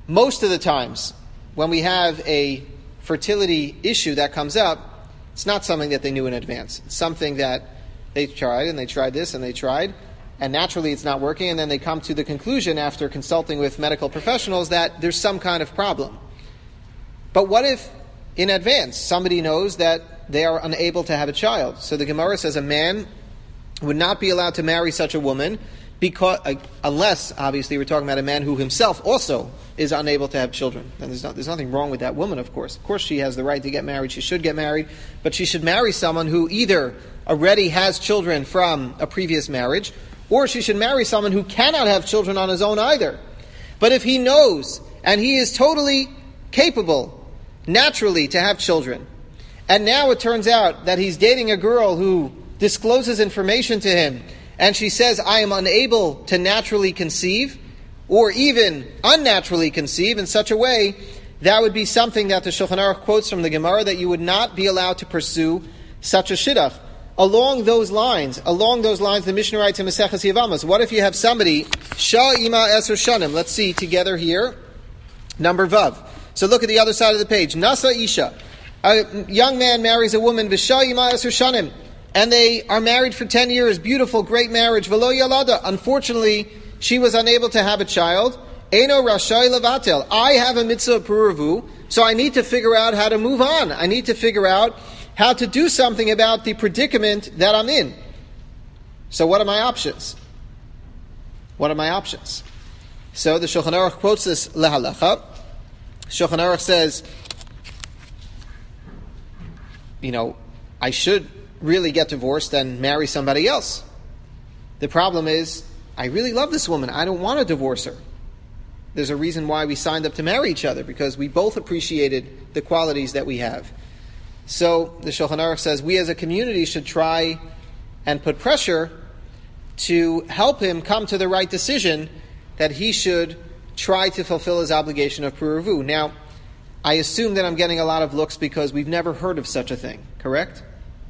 most of the times when we have a fertility issue that comes up, it's not something that they knew in advance. It's something that they tried, and they tried this, and they tried, and naturally it's not working, and then they come to the conclusion after consulting with medical professionals that there's some kind of problem. But what if, in advance, somebody knows that they are unable to have a child? So the Gemara says a man would not be allowed to marry such a woman because, uh, unless, obviously, we're talking about a man who himself also is unable to have children. And there's, not, there's nothing wrong with that woman, of course. Of course, she has the right to get married. She should get married. But she should marry someone who either already has children from a previous marriage, or she should marry someone who cannot have children on his own either. But if he knows, and he is totally capable, naturally, to have children, and now it turns out that he's dating a girl who discloses information to him, and she says, I am unable to naturally conceive, or even unnaturally conceive in such a way, that would be something that the Shulchan Aruch quotes from the Gemara, that you would not be allowed to pursue such a shidduch. Along those lines, along those lines, the Mishnah writes in Maseches Yevamos, what if you have somebody, Shah Ima Eser Shanim, let's see together here, number Vav. So look at the other side of the page. Nasa Isha, a young man marries a woman, V'Shah Ima Eser Shanim, and they are married for ten years, beautiful, great marriage, V'lo Yalada. Unfortunately, she was unable to have a child. Eino Rashai Levatel. I have a mitzvah puravu, so I need to figure out how to move on. I need to figure out how to do something about the predicament that I'm in. So what are my options? What are my options? So the Shulchan Aruch quotes this lehalacha. Shulchan Aruch says, you know, I should really get divorced and marry somebody else. The problem is, I really love this woman. I don't want to divorce her. There's a reason why we signed up to marry each other, because we both appreciated the qualities that we have. So the Shulchan Aruch says we as a community should try and put pressure to help him come to the right decision, that he should try to fulfill his obligation of puravu. Now, I assume that I'm getting a lot of looks because we've never heard of such a thing, correct?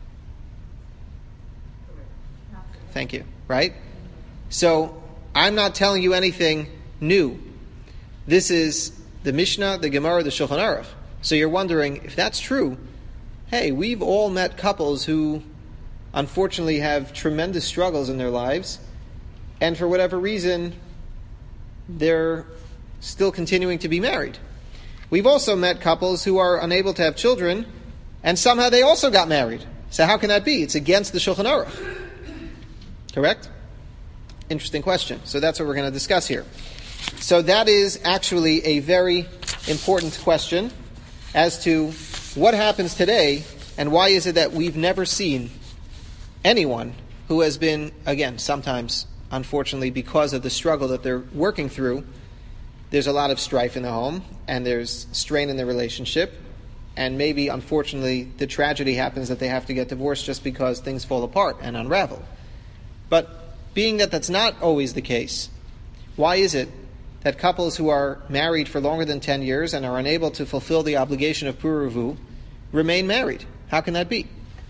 Thank you. Right? So, I'm not telling you anything new. This is the Mishnah, the Gemara, the Shulchan Aruch. So you're wondering, if that's true, hey, we've all met couples who unfortunately have tremendous struggles in their lives, and for whatever reason, they're still continuing to be married. We've also met couples who are unable to have children, and somehow they also got married. So how can that be? It's against the Shulchan Aruch. Correct? Interesting question. So that's what we're going to discuss here. So that is actually a very important question as to what happens today, and why is it that we've never seen anyone who has been, again, sometimes, unfortunately, because of the struggle that they're working through, there's a lot of strife in the home, and there's strain in the relationship, and maybe, unfortunately, the tragedy happens that they have to get divorced just because things fall apart and unravel. But being that that's not always the case, why is it that couples who are married for longer than ten years and are unable to fulfill the obligation of puravu remain married? How can that be?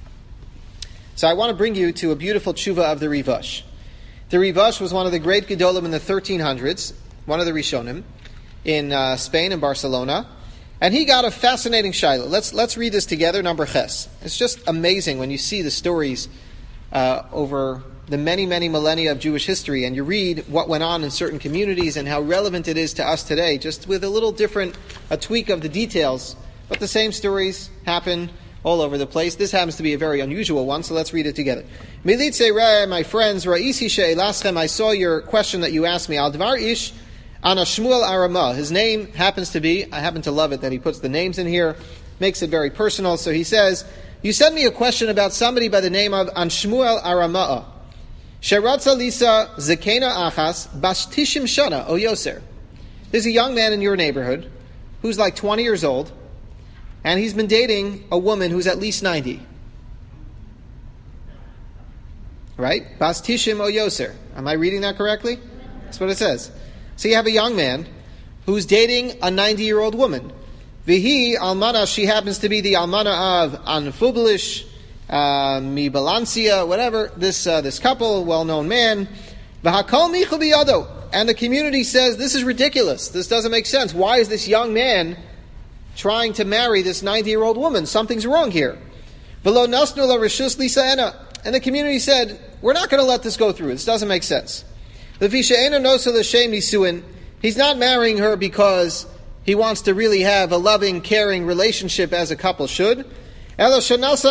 So I want to bring you to a beautiful tshuva of the Rivash. The Rivash was one of the great Gedolim in the thirteen hundreds, one of the Rishonim, in uh, Spain and Barcelona, and he got a fascinating shaila. Let's let's read this together, number ches. It's just amazing when you see the stories uh, over the many, many millennia of Jewish history, and you read what went on in certain communities and how relevant it is to us today, just with a little different, a tweak of the details, but the same stories happen all over the place. This happens to be a very unusual one, so let's read it together. Militze Re, my friends, Ra'isi She'elaschem, I saw your question that you asked me. Al Dvar Ish Ana Shmuel Arama. His name happens to be, I happen to love it that he puts the names in here, makes it very personal. So he says, you sent me a question about somebody by the name of An Shmuel Arama. Sheratza Lisa Zekena Achas Bastishim Shana O Yoser. There's a young man in your neighborhood who's like twenty years old, and he's been dating a woman who's at least ninety. Right? Bastishim O Yoser. Am I reading that correctly? That's what it says. So you have a young man who's dating a ninety-year-old woman. Vihi Almana, she happens to be the Almana of Anfublish, Uh, Mibalancia, whatever, this uh, this couple, well-known man, v'hakol michu biyado. And the community says, this is ridiculous. This doesn't make sense. Why is this young man trying to marry this ninety-year-old woman? Something's wrong here. V'lo nasnu la reshus lisa'ena. And the community said, we're not going to let this go through. This doesn't make sense. He's not marrying her because he wants to really have a loving, caring relationship as a couple should. He knows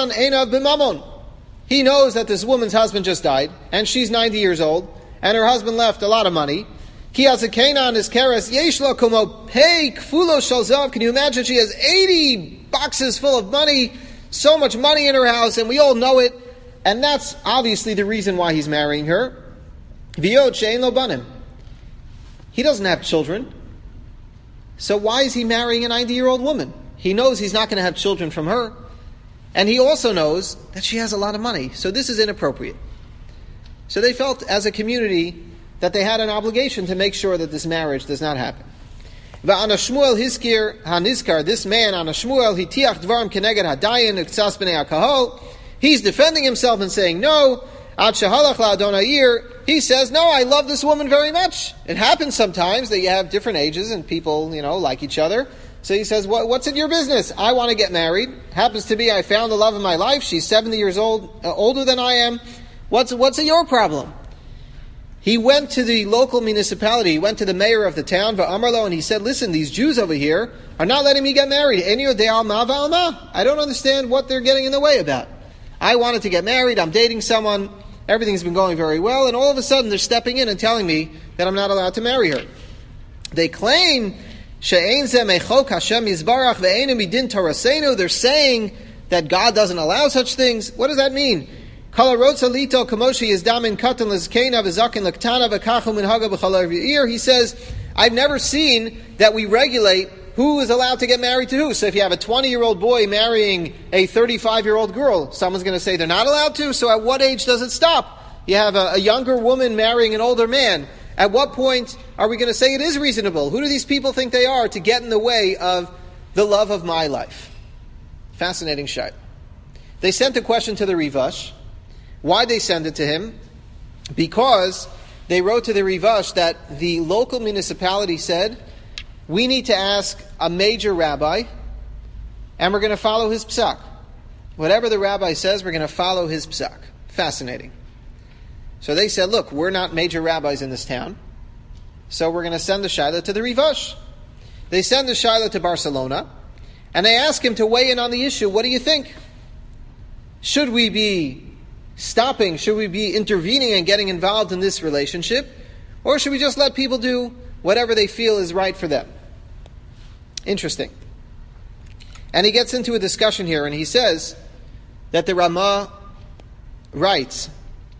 that this woman's husband just died, and she's ninety years old, and her husband left a lot of money. Can you imagine she has eighty boxes full of money, so much money in her house, and we all know it, and that's obviously the reason why he's marrying her. He doesn't have children. So why is he marrying a ninety-year-old woman? He knows he's not going to have children from her. And he also knows that she has a lot of money. So this is inappropriate. So they felt as a community that they had an obligation to make sure that this marriage does not happen. Va'ana Shmuel hiskir hanizkar, this man, Ana Shmuel, hitiach dvarim keneged hadayin uktsas b'nei hakahol, he's defending himself and saying no. Ad shehalach la'adonayir, he says, no, I love this woman very much. It happens sometimes that you have different ages and people, you know, like each other. So he says, what, what's in your business? I want to get married. Happens to be I found the love of my life. She's seventy years old, uh, older than I am. What's, what's your problem? He went to the local municipality. He went to the mayor of the town, Va'amarlo, and he said, listen, these Jews over here are not letting me get married. I don't understand what they're getting in the way about. I wanted to get married. I'm dating someone. Everything's been going very well, and all of a sudden they're stepping in and telling me that I'm not allowed to marry her. They claim, they're saying that God doesn't allow such things. What does that mean? He says, I've never seen that we regulate who is allowed to get married to who. So if you have a twenty-year-old boy marrying a thirty-five-year-old girl, someone's going to say they're not allowed to, so at what age does it stop? You have a, a younger woman marrying an older man. At what point are we going to say it is reasonable? Who do these people think they are to get in the way of the love of my life? Fascinating shayla. They sent a question to the Rivash. Why they send it to him? Because they wrote to the Rivash that the local municipality said, we need to ask a major rabbi, and we're going to follow his psak. Whatever the rabbi says, we're going to follow his psak. Fascinating. So they said, look, we're not major rabbis in this town, so we're going to send the shayla to the Rivash. They send the shayla to Barcelona, and they ask him to weigh in on the issue. What do you think? Should we be stopping, should we be intervening and getting involved in this relationship, or should we just let people do whatever they feel is right for them? Interesting. And he gets into a discussion here, and he says that the Ramah writes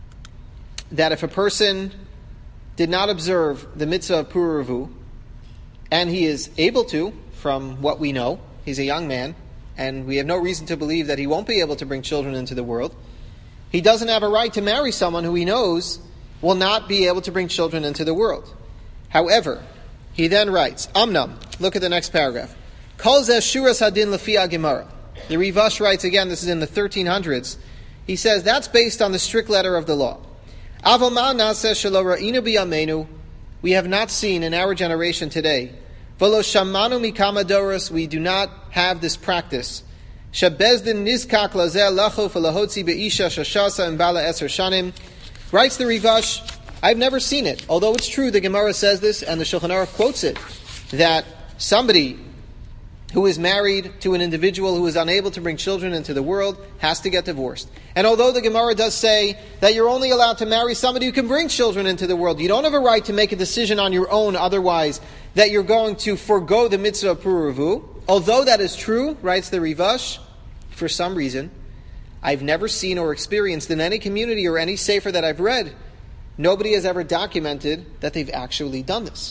that if a person did not observe the mitzvah of Puravu, and he is able to, from what we know, he's a young man, and we have no reason to believe that he won't be able to bring children into the world, he doesn't have a right to marry someone who he knows will not be able to bring children into the world. However, he then writes, Amnam, look at the next paragraph. Kol zeh shuras hadin lefi Gemara. The Rivash writes, again, this is in the thirteen hundreds. He says, that's based on the strict letter of the law. Aval ma naseh shelo ra'inu b'yameinu. We have not seen in our generation today. V'lo shamanu mikama doros. We do not have this practice. Shabezdin nizkak lazeh lachof lahotzi be'isha shashasa and bala eser shanim. Writes the Rivash, I've never seen it. Although it's true, the Gemara says this, and the Shulchan Aruch quotes it, that somebody who is married to an individual who is unable to bring children into the world has to get divorced. And although the Gemara does say that you're only allowed to marry somebody who can bring children into the world, you don't have a right to make a decision on your own otherwise that you're going to forego the mitzvah of Puravu. Although that is true, writes the Rivash, for some reason, I've never seen or experienced in any community or any sefer that I've read, nobody has ever documented that they've actually done this.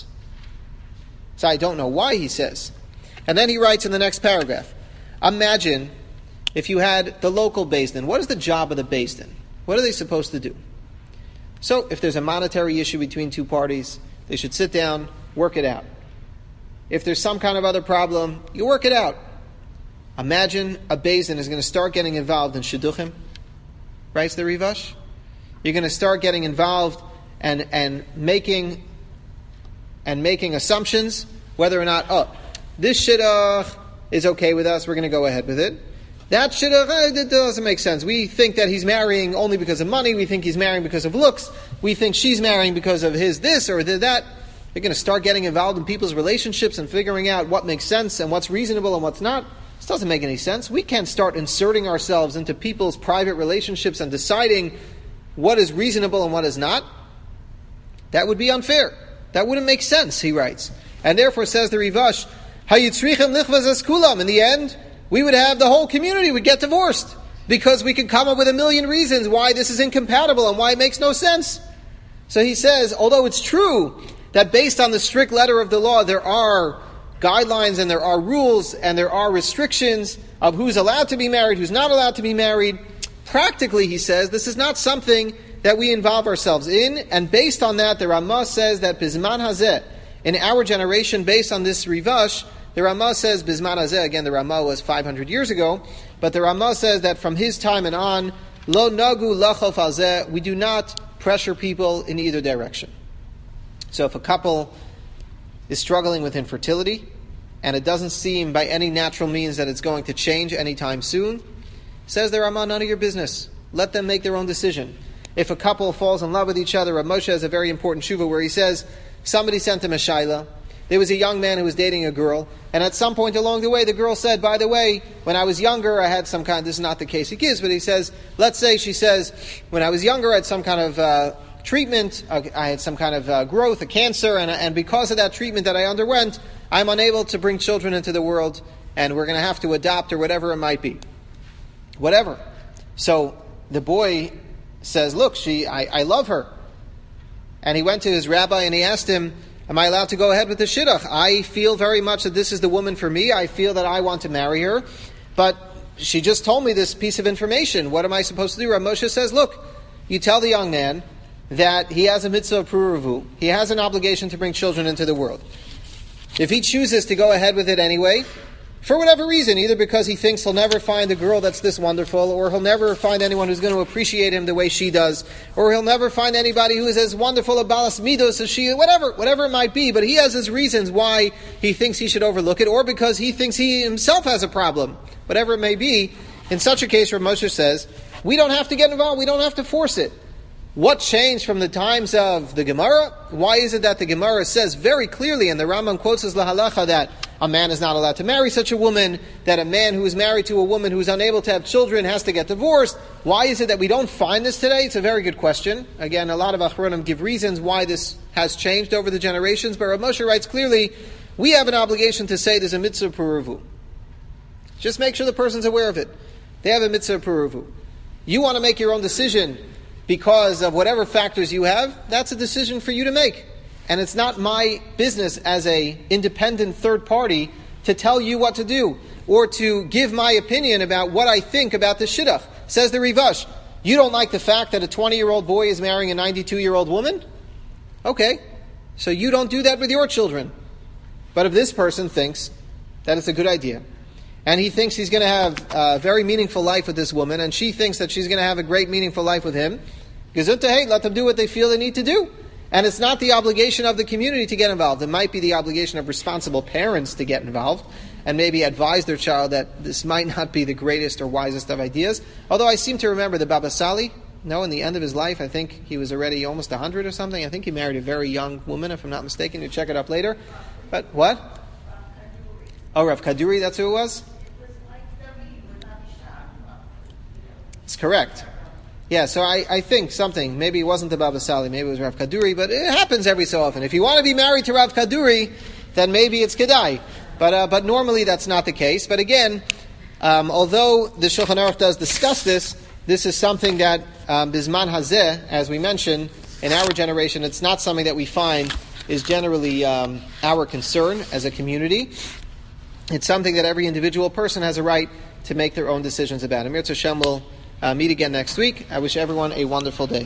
So I don't know why, he says. And then he writes in the next paragraph, imagine if you had the local Beis Din. What is the job of the Beis Din? What are they supposed to do? So if there's a monetary issue between two parties, they should sit down, work it out. If there's some kind of other problem, you work it out. Imagine a Beis Din is going to start getting involved in shidduchim, writes the Rivash. You're going to start getting involved and, and making and making assumptions whether or not, oh, this shidduch is okay with us, we're going to go ahead with it. That shidduch, eh, it doesn't make sense. We think that he's marrying only because of money, we think he's marrying because of looks, we think she's marrying because of his this or the that. They're going to start getting involved in people's relationships and figuring out what makes sense and what's reasonable and what's not. This doesn't make any sense. We can't start inserting ourselves into people's private relationships and deciding what is reasonable and what is not. That would be unfair. That wouldn't make sense, he writes. And therefore, says the Rivash, Hayitzrichem lichvaz eskulam. In the end, we would have the whole community would get divorced because we could come up with a million reasons why this is incompatible and why it makes no sense. So he says, although it's true that based on the strict letter of the law, there are guidelines and there are rules and there are restrictions of who's allowed to be married, who's not allowed to be married, practically, he says, this is not something that we involve ourselves in. And based on that, the Ramah says that Bizman Hazeh, in our generation, based on this Rivash, the Ramah says, Bizman Hazeh, again, the Ramah was five hundred years ago, but the Ramah says that from his time and on, Lo Nagu Lachof Hazeh, we do not pressure people in either direction. So if a couple is struggling with infertility, and it doesn't seem by any natural means that it's going to change anytime soon, says the Ramah, none of your business. Let them make their own decision. If a couple falls in love with each other, Rav Moshe has a very important shuvah where he says, somebody sent him a shaila. There was a young man who was dating a girl, and at some point along the way, the girl said, by the way, when I was younger, I had some kind, this is not the case he gives, but he says, let's say she says, when I was younger, I had some kind of uh, treatment, uh, I had some kind of uh, growth, a cancer, and, and because of that treatment that I underwent, I'm unable to bring children into the world, and we're going to have to adopt or whatever it might be. Whatever. So the boy says, look, she, I, I love her. And he went to his rabbi and he asked him, am I allowed to go ahead with the shidduch? I feel very much that this is the woman for me. I feel that I want to marry her. But she just told me this piece of information. What am I supposed to do? Rav Moshe says, look, you tell the young man that he has a mitzvah of pruruvu. He has an obligation to bring children into the world. If he chooses to go ahead with it anyway, for whatever reason, either because he thinks he'll never find a girl that's this wonderful, or he'll never find anyone who's going to appreciate him the way she does, or he'll never find anybody who is as wonderful a balas midos as she, whatever, whatever it might be, but he has his reasons why he thinks he should overlook it, or because he thinks he himself has a problem, whatever it may be. In such a case, Rav Moshe says, we don't have to get involved, we don't have to force it. What changed from the times of the Gemara? Why is it that the Gemara says very clearly, and the Rambam quotes as lahalacha, that a man is not allowed to marry such a woman, that a man who is married to a woman who is unable to have children has to get divorced? Why is it that we don't find this today? It's a very good question. Again, a lot of Achronim give reasons why this has changed over the generations, but Rav Moshe writes clearly, we have an obligation to say there's a mitzvah puruvu. Just make sure the person's aware of it. They have a mitzvah puruvu. You want to make your own decision because of whatever factors you have, that's a decision for you to make. And it's not my business as a independent third party to tell you what to do or to give my opinion about what I think about the shidduch. Says the Rivash, you don't like the fact that a twenty-year-old boy is marrying a ninety-two-year-old woman? Okay, so you don't do that with your children. But if this person thinks that it's a good idea, and he thinks he's going to have a very meaningful life with this woman, and she thinks that she's going to have a great meaningful life with him, gesund to hate, let them do what they feel they need to do. And it's not the obligation of the community to get involved. It might be the obligation of responsible parents to get involved and maybe advise their child that this might not be the greatest or wisest of ideas. Although I seem to remember the Baba Sali, no, in the end of his life, I think he was already almost one hundred or something. I think he married a very young woman, if I'm not mistaken. You check it up later. But what? Oh, Rav Kaduri, that's who it was? It's correct. Yeah, so I, I think something, maybe it wasn't the Baba Sali, maybe it was Rav Kaduri, but it happens every so often. If you want to be married to Rav Kaduri, then maybe it's Kedai. But uh, but normally that's not the case. But again, um, although the Shulchan Aruch does discuss this, this is something that, um, Bizman Hazeh, as we mentioned, in our generation, it's not something that we find is generally um, our concern as a community. It's something that every individual person has a right to make their own decisions about. Amir Tzashem will Uh, meet again next week. I wish everyone a wonderful day.